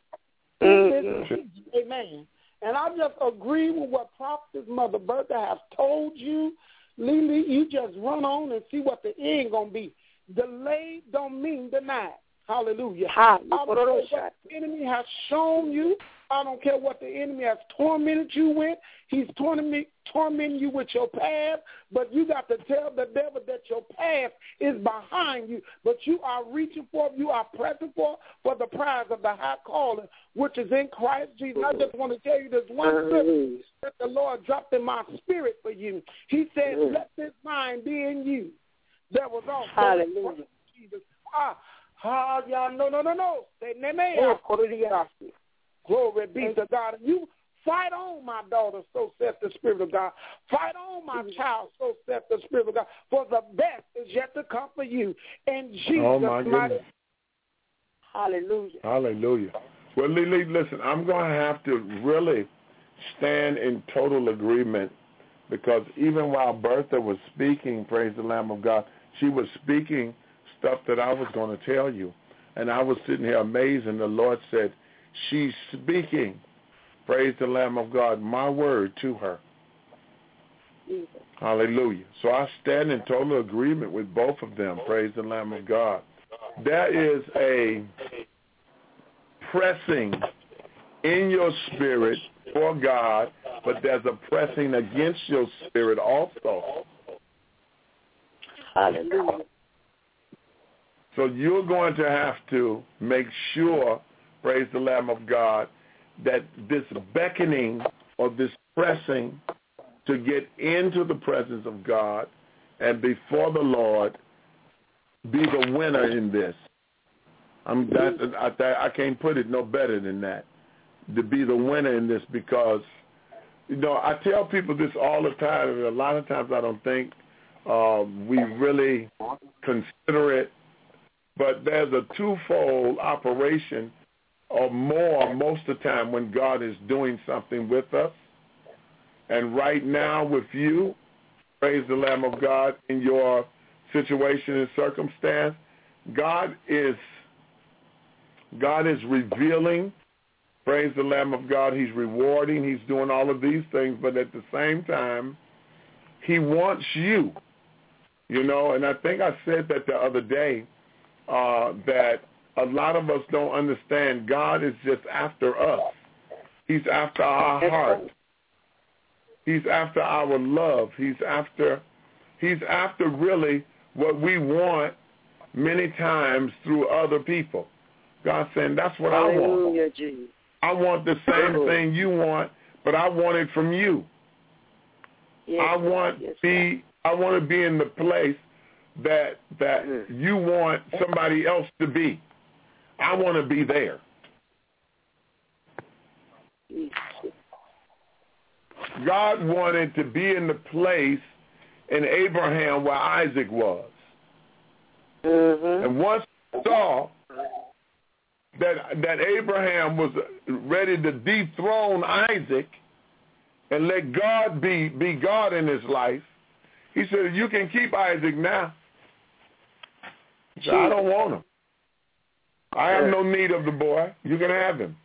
Amen. And I just agree with what Prophetess Mother Bertha has told you. Lily, you just run on and see what the end going to be. Delayed don't mean denied. Hallelujah. I don't care what the enemy has shown you. I don't care what the enemy has tormented you with. He's tormenting you with your past, but you got to tell the devil that your past is behind you, but you are reaching for, you are pressing for the prize of the high calling, which is in Christ Jesus. I just want to tell you this one scripture that the Lord dropped in my spirit for you. He said, let this mind be in you. That was all. Hallelujah. Jesus. No. Glory be to God. And you fight on, my daughter, so saith the Spirit of God. Fight on, my child, so saith the Spirit of God. For the best is yet to come for you. In Jesus' mighty name. Hallelujah. Hallelujah. Well, Lily, listen, I'm going to have to really stand in total agreement, because even while Bertha was speaking, praise the Lamb of God, she was speaking stuff that I was going to tell you. And I was sitting here amazed, and the Lord said, she's speaking, praise the Lamb of God, my word to her. Jesus. Hallelujah. So I stand in total agreement with both of them, praise the Lamb of God. There is a pressing in your spirit for God, but there's a pressing against your spirit also. Hallelujah. So you're going to have to make sure, praise the Lamb of God, that this beckoning or this pressing to get into the presence of God and before the Lord, be the winner in this. I can't put it no better than that, to be the winner in this, because, I tell people this all the time, and a lot of times I don't think we really consider it, but there's a twofold operation or more most of the time when God is doing something with us. And right now with you, praise the Lamb of God, in your situation and circumstance, God is revealing, praise the Lamb of God, he's rewarding, he's doing all of these things, but at the same time, he wants you, and I think I said that the other day, that a lot of us don't understand God is just after us. He's after our heart. He's after our love. He's after really what we want many times through other people. God's saying, that's what I want. Jesus. I want the same thing you want, but I want it from you. Yes, I want to be in the place that you want somebody else to be. I want to be there. God wanted to be in the place in Abraham where Isaac was. And once he saw that Abraham was ready to dethrone Isaac and let God be God in his life, he said, you can keep Isaac now. So I don't want him. I have no need of the boy. You can have him.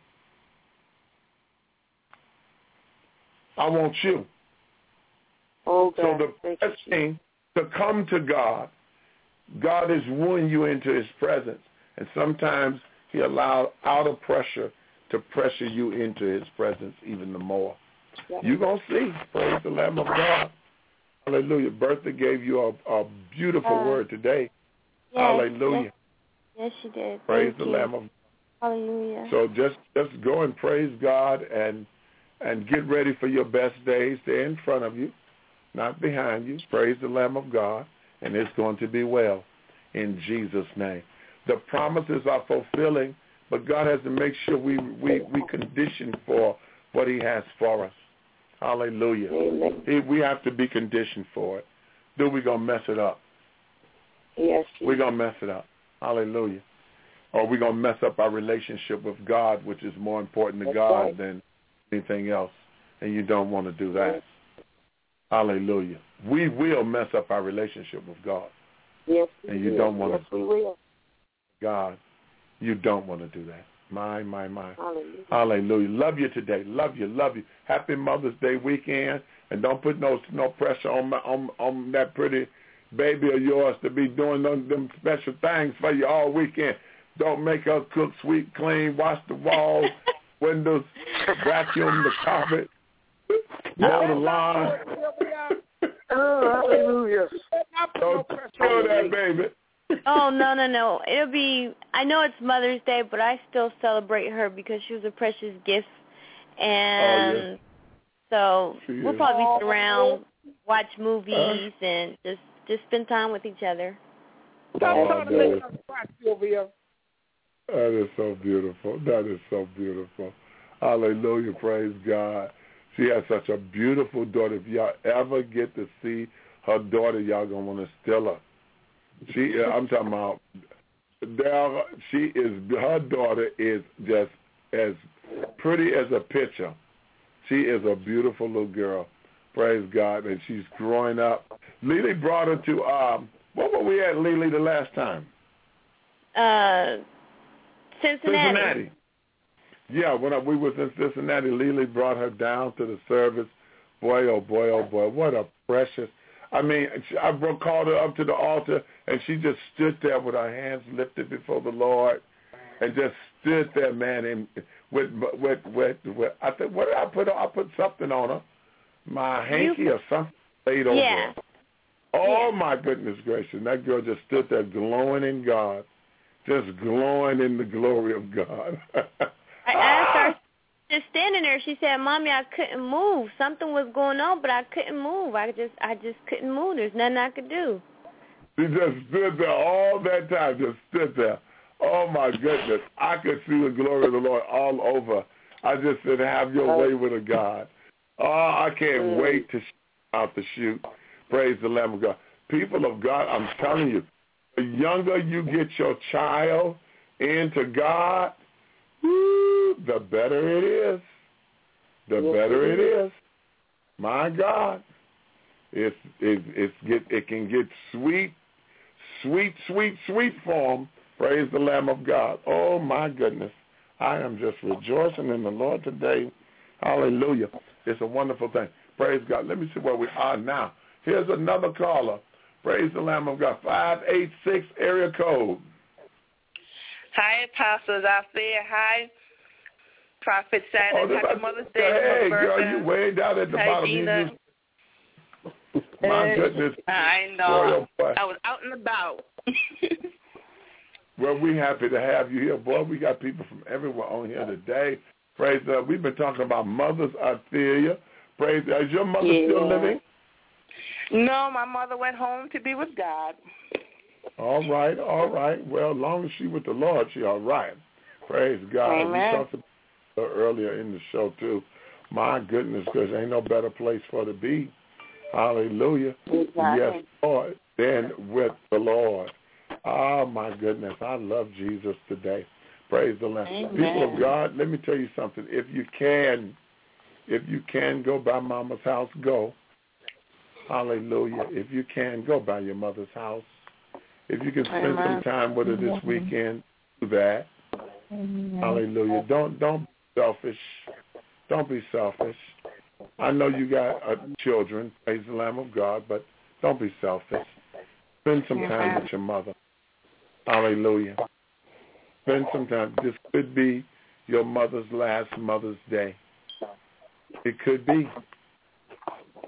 I want you. Okay. So the best thing to come to God, God is wooing you into his presence. And sometimes he allows outer pressure to pressure you into his presence even the more. You're going to see, praise the Lamb of God. Hallelujah. Bertha gave you a beautiful word today. Yes, hallelujah. Yes, she did. Praise Thank the you. Lamb of God. Hallelujah. So just go and praise God and get ready for your best days. They're in front of you, not behind you. Praise the Lamb of God, and it's going to be well in Jesus' name. The promises are fulfilling, but God has to make sure we condition for what he has for us. Hallelujah. We have to be conditioned for it. Then we're going to mess it up. Yes. We're going to mess it up. Hallelujah. Or we're going to mess up our relationship with God, which is more important to God than anything else. And you don't want to do that. Hallelujah. We will mess up our relationship with God. Yes, and you don't want to. We will. God, you don't want to do that. My. Hallelujah. Hallelujah. Love you today. Love you. Happy Mother's Day weekend. And don't put no pressure on that pretty baby of yours to be doing them special things for you all weekend. Don't make her cook, sweep, clean, wash the walls, windows, vacuum the carpet, mow the lawn. Oh, hallelujah. Don't kill that baby. Oh, no. It'll be, I know it's Mother's Day, but I still celebrate her because she was a precious gift. And so we'll probably sit around, watch movies, and just spend time with each other. That is so beautiful. That is so beautiful. Hallelujah. Praise God. She has such a beautiful daughter. If y'all ever get to see her daughter, y'all going to want to steal her. I'm talking about, her daughter is just as pretty as a picture. She is a beautiful little girl. Praise God. And she's growing up. Lily brought her to, what were we at, Lily, the last time? Cincinnati. Yeah, when we was in Cincinnati, Lily brought her down to the service. Boy, oh boy, what a precious. I mean, I called her up to the altar, and she just stood there with her hands lifted before the Lord, and just stood there, man. And with I think, what did I put on? I put something on her, my hanky or something laid over her. Oh my goodness gracious! That girl just stood there glowing in God, just glowing in the glory of God. I asked her, just standing there. She said, "Mommy, I couldn't move. Something was going on, but I couldn't move. I just couldn't move. There's nothing I could do." She just stood there all that time. Just stood there. Oh my goodness! I could see the glory of the Lord all over. I just said, "Have your way with a God." Oh, I can't wait to out the chute. Praise the Lamb of God. People of God, I'm telling you, the younger you get your child into God, the better it is. The better it is. My God. It can get sweet form. Praise the Lamb of God. Oh, my goodness. I am just rejoicing in the Lord today. Hallelujah. It's a wonderful thing. Praise God. Let me see where we are now. Here's another caller. Praise the Lamb of God. 586 area code. Hi, Apostles. Isaiah. Hi, Prophet Shannon. Happy Mother's Day. Hey, girl, you way down at the bottom. Gina. My goodness. I know. I was out and about. Well, we're happy to have you here, boy. We got people from everywhere on here today. Praise God. We've been talking about mothers, Althea. Praise God. Is your mother still living? No, my mother went home to be with God. All right. Well, as long as she with the Lord, she all right. Praise God. Amen. We talked about her earlier in the show, too. My goodness, because ain't no better place for her to be. Hallelujah. Exactly. Yes, Lord, than with the Lord. Oh, my goodness. I love Jesus today. Praise the Lamb. Amen. People of God, let me tell you something. If you can go by Mama's house, go. Hallelujah. If you can, go by your mother's house. If you can spend some time with her this weekend, do that. Hallelujah. Don't be selfish. Don't be selfish. I know you got children, praise the Lamb of God, but don't be selfish. Spend some time with your mother. Hallelujah. Spend some time. This could be your mother's last Mother's Day. It could be.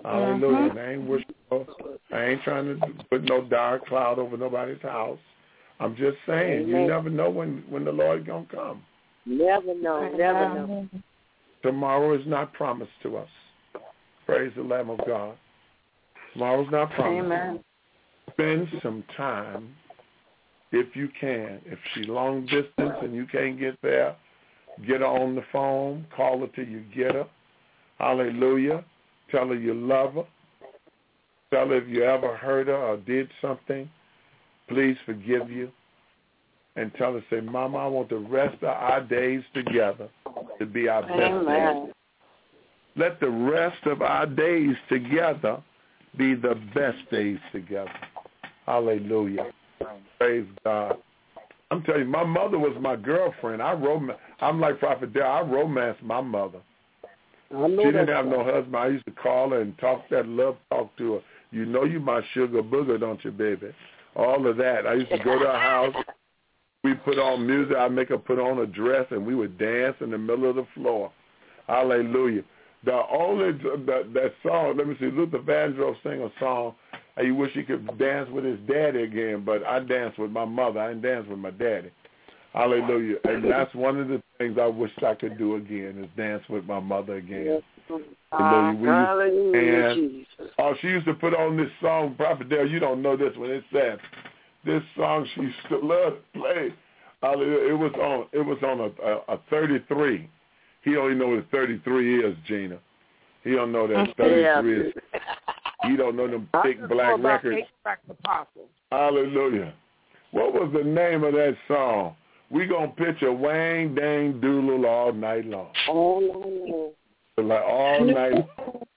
Hallelujah. And I ain't wishful. I ain't trying to put no dark cloud over nobody's house. I'm just saying, you never know when the Lord going to come. Never know. Never know. Tomorrow is not promised to us. Praise the Lamb of God. Tomorrow's not promised. Amen. Spend some time, if you can. If she's long distance and you can't get there, get her on the phone. Call her till you get her. Hallelujah. Tell her you love her. Tell her if you ever hurt her or did something, please forgive you. And tell her, say, Mama, I want the rest of our days together to be our best days. Let the rest of our days together be the best days together. Hallelujah. Praise God. I'm telling you, my mother was my girlfriend. I'm like Prophet Dale. I romanced my mother. She didn't have no husband. I used to call her and talk that love talk to her. You know you my sugar booger, don't you, baby? All of that. I used to go to her house. We put on music. I'd make her put on a dress, and we would dance in the middle of the floor. Hallelujah. That song, let me see, Luther Vandross sang a song, he wish he could dance with his daddy again, but I danced with my mother. I didn't dance with my daddy. Hallelujah. And that's one of the things I wish I could do again, is dance with my mother again. Hallelujah, Jesus. She used to put on this song, Prophet Dale, you don't know this one. It said, this song she used to love to play. Hallelujah. It was on a 33. He don't even know what a 33 is, Gina. He don't know that 33 is. He don't know them thick black records. Hallelujah. What was the name of that song? We gonna picture Wang Dang Doodle all night long. Like all night.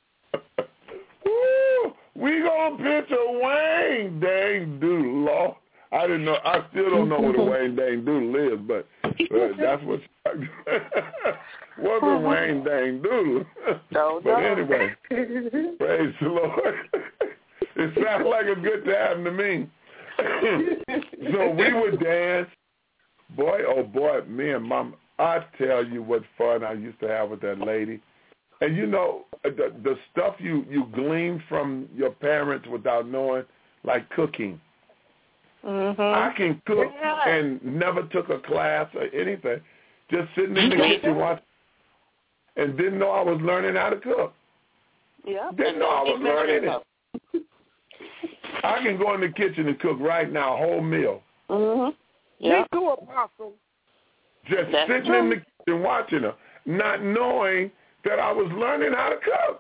Woo! We gonna picture Wang Dang Doodle all. I didn't know. I still don't know what a Wang Dang Doodle is, but that's what. What's a Wang Dang Doodle? But anyway, praise the Lord. It sounds like a good time to me. So we would dance. Boy, oh boy, me and Mom, I tell you what fun I used to have with that lady. And you know, the stuff you glean from your parents without knowing, like cooking. I can cook and never took a class or anything. Just sitting in the kitchen watching, and didn't know I was learning how to cook. Didn't know I was learning it. I can go in the kitchen and cook right now, a whole meal. Me too, Apostle. Just sitting in the kitchen watching her, not knowing that I was learning how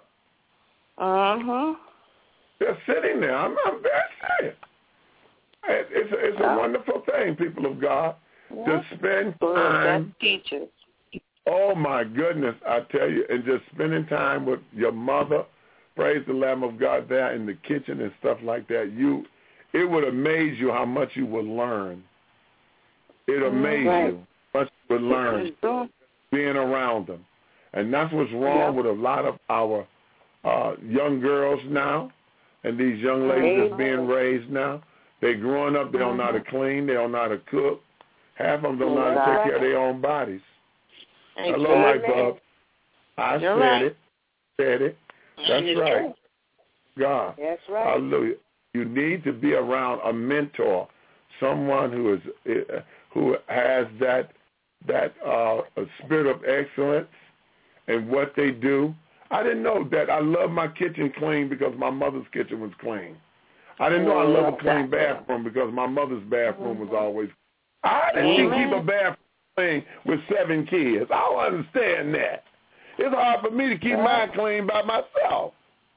to cook. Just sitting there. I'm very serious. It's a wonderful thing, people of God, to spend time. Oh, my goodness, I tell you, and just spending time with your mother, praise the Lamb of God, there in the kitchen and stuff like that. It would amaze you how much you would learn. It amaze you how much you would learn being around them. And that's what's wrong with a lot of our young girls now and these young ladies that's being raised now. They growing up, they don't know how to clean, they don't know how to cook. Half of them don't know how to take care of their own bodies. Hello, Light Bulb. I said it. That's right. God. That's right. Hallelujah. You need to be around a mentor, someone who has that spirit of excellence in what they do. I didn't know that I love my kitchen clean because my mother's kitchen was clean. I didn't know I love a clean bathroom because my mother's bathroom was always. How did she keep a bathroom clean with 7 kids? I don't understand that. It's hard for me to keep mine clean by myself.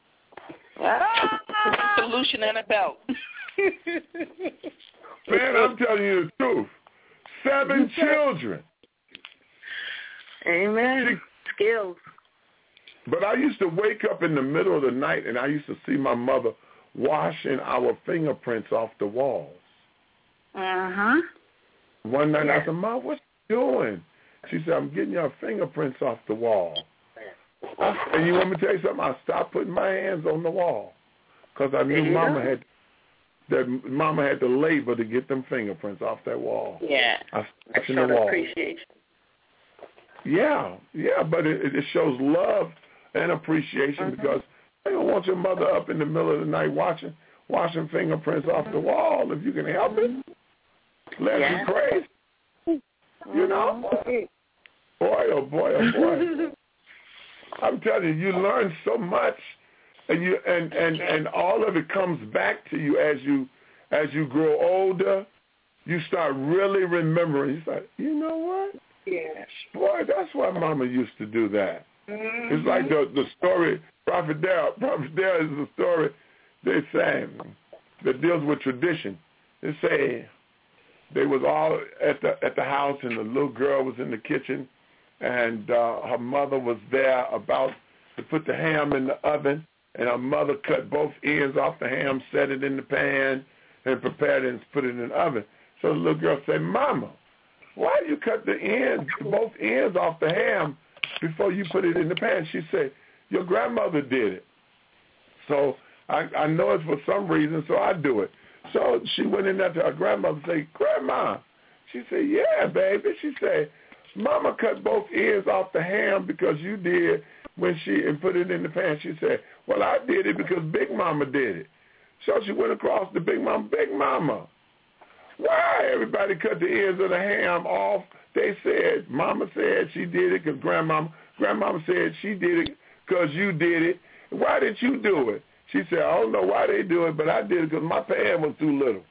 Solution and a belt. Man, I'm telling you the truth. 7 children. Amen. Skills. But I used to wake up in the middle of the night and I used to see my mother washing our fingerprints off the walls. One night I said, Mom, what you doing? She said, I'm getting your fingerprints off the wall. And you want me to tell you something? I stopped putting my hands on the wall because I knew Mama had to labor to get them fingerprints off that wall. I showed the wall. Appreciation. Yeah, but it shows love and appreciation because You don't want your mother up in the middle of the night washing fingerprints off the wall if you can help it. Let you crazy. You know? Boy, oh boy, oh boy. I'm telling you learn so much, and all of it comes back to you as you grow older. You start really remembering. You start, you know what? Yes. Boy, that's why Mama used to do that. Mm-hmm. It's like the story, Prophet Darrell. Prophet Darrell is the story they sang that deals with tradition. They say they was all at the house, and the little girl was in the kitchen, and her mother was there about to put the ham in the oven, and her mother cut both ends off the ham, set it in the pan, and prepared it and put it in the oven. So the little girl said, Mama, why you cut both ends off the ham before you put it in the pan? She said, your grandmother did it. So I know it's for some reason, so I do it. So she went in there to her grandmother and said, Grandma. She said, yeah, baby. She said, Mama cut both ends off the ham because you did and put it in the pan. She said, well, I did it because Big Mama did it. So she went across to Big Mama, why everybody cut the ends of the ham off? They said, Mama said she did it because Grandmama said she did it because you did it. Why did you do it? She said, I don't know why they do it, but I did it because my pan was too little.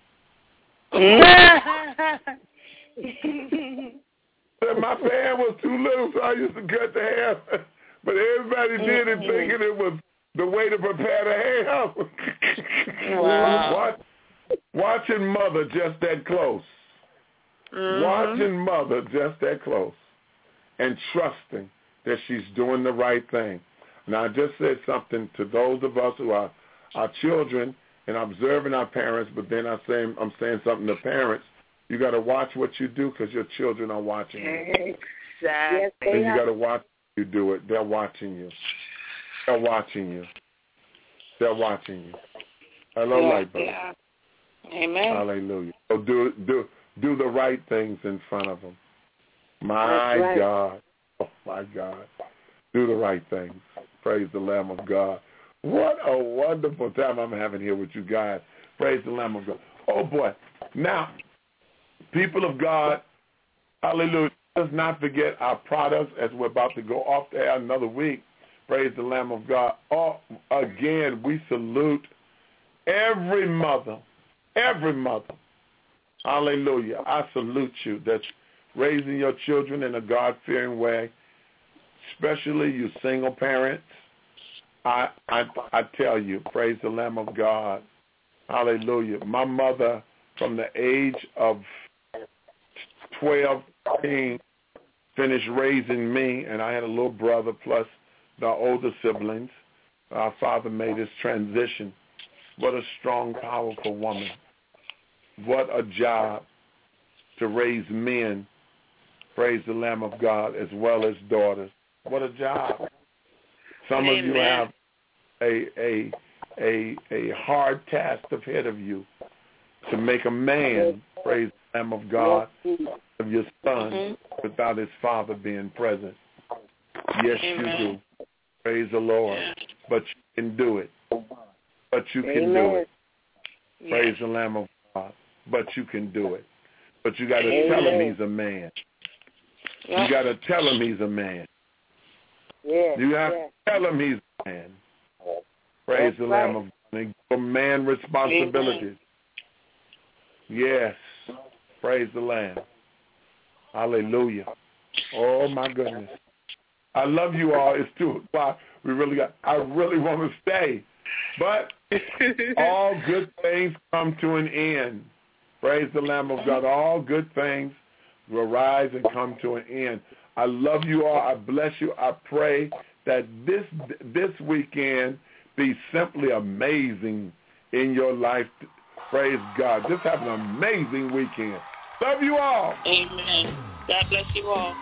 My pan was too little, so I used to cut the ham. But everybody did it thinking it was the way to prepare the ham. Wow. Watching Mother just that close. Mm-hmm. Watching Mother just that close. And trusting that she's doing the right thing. Now, I just said something to those of us who are our children and observing our parents, but then I'm saying something to parents. You got to watch what you do because your children are watching you. Exactly. And you got to watch you do it. They're watching you. They're watching you. They're watching you. Hello, Lightbird. Yeah. Amen. Hallelujah. So do the right things in front of them. My right. God. Oh, my God. Do the right things. Praise the Lamb of God. What a wonderful time I'm having here with you guys. Praise the Lamb of God. Oh, boy. Now, people of God, hallelujah, let's not forget our products as we're about to go off there another week. Praise the Lamb of God. Oh, again, we salute every mother. Every mother. Hallelujah. I salute you that's raising your children in a God-fearing way, especially you single parents. I tell you, praise the Lamb of God. Hallelujah. My mother, from the age of 12, 13, finished raising me, and I had a little brother plus the older siblings. Our father made his transition. What a strong, powerful woman. What a job to raise men, praise the Lamb of God, as well as daughters. What a job. Some of you have a hard task ahead of you to make a man, praise the Lamb of God, of your son without his father being present. Yes, you do. Praise the Lord. But you can do it. But you can do it. Praise the Lamb of God. But you can do it. But you got to tell him he's a man. You got to tell him he's a man. You have to tell him he's a man. Praise the Lamb of God. And give a man responsibilities. Yes. Praise the Lamb. Hallelujah. Oh, my goodness. I love you all. It's 2 o'clock. I really want to stay. But all good things come to an end. Praise the Lamb of God. All good things will rise and come to an end. I love you all. I bless you. I pray that this weekend be simply amazing in your life. Praise God. Just have an amazing weekend. Love you all. Amen. God bless you all.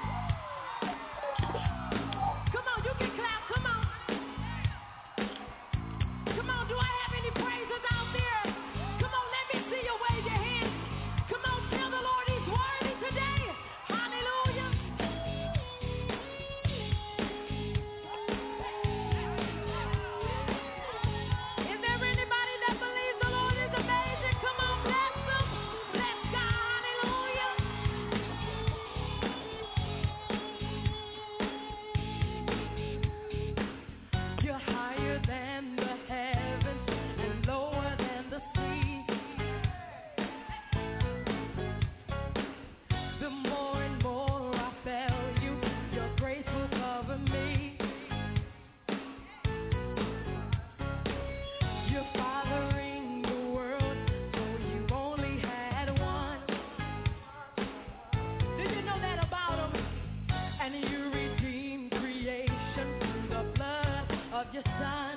your son.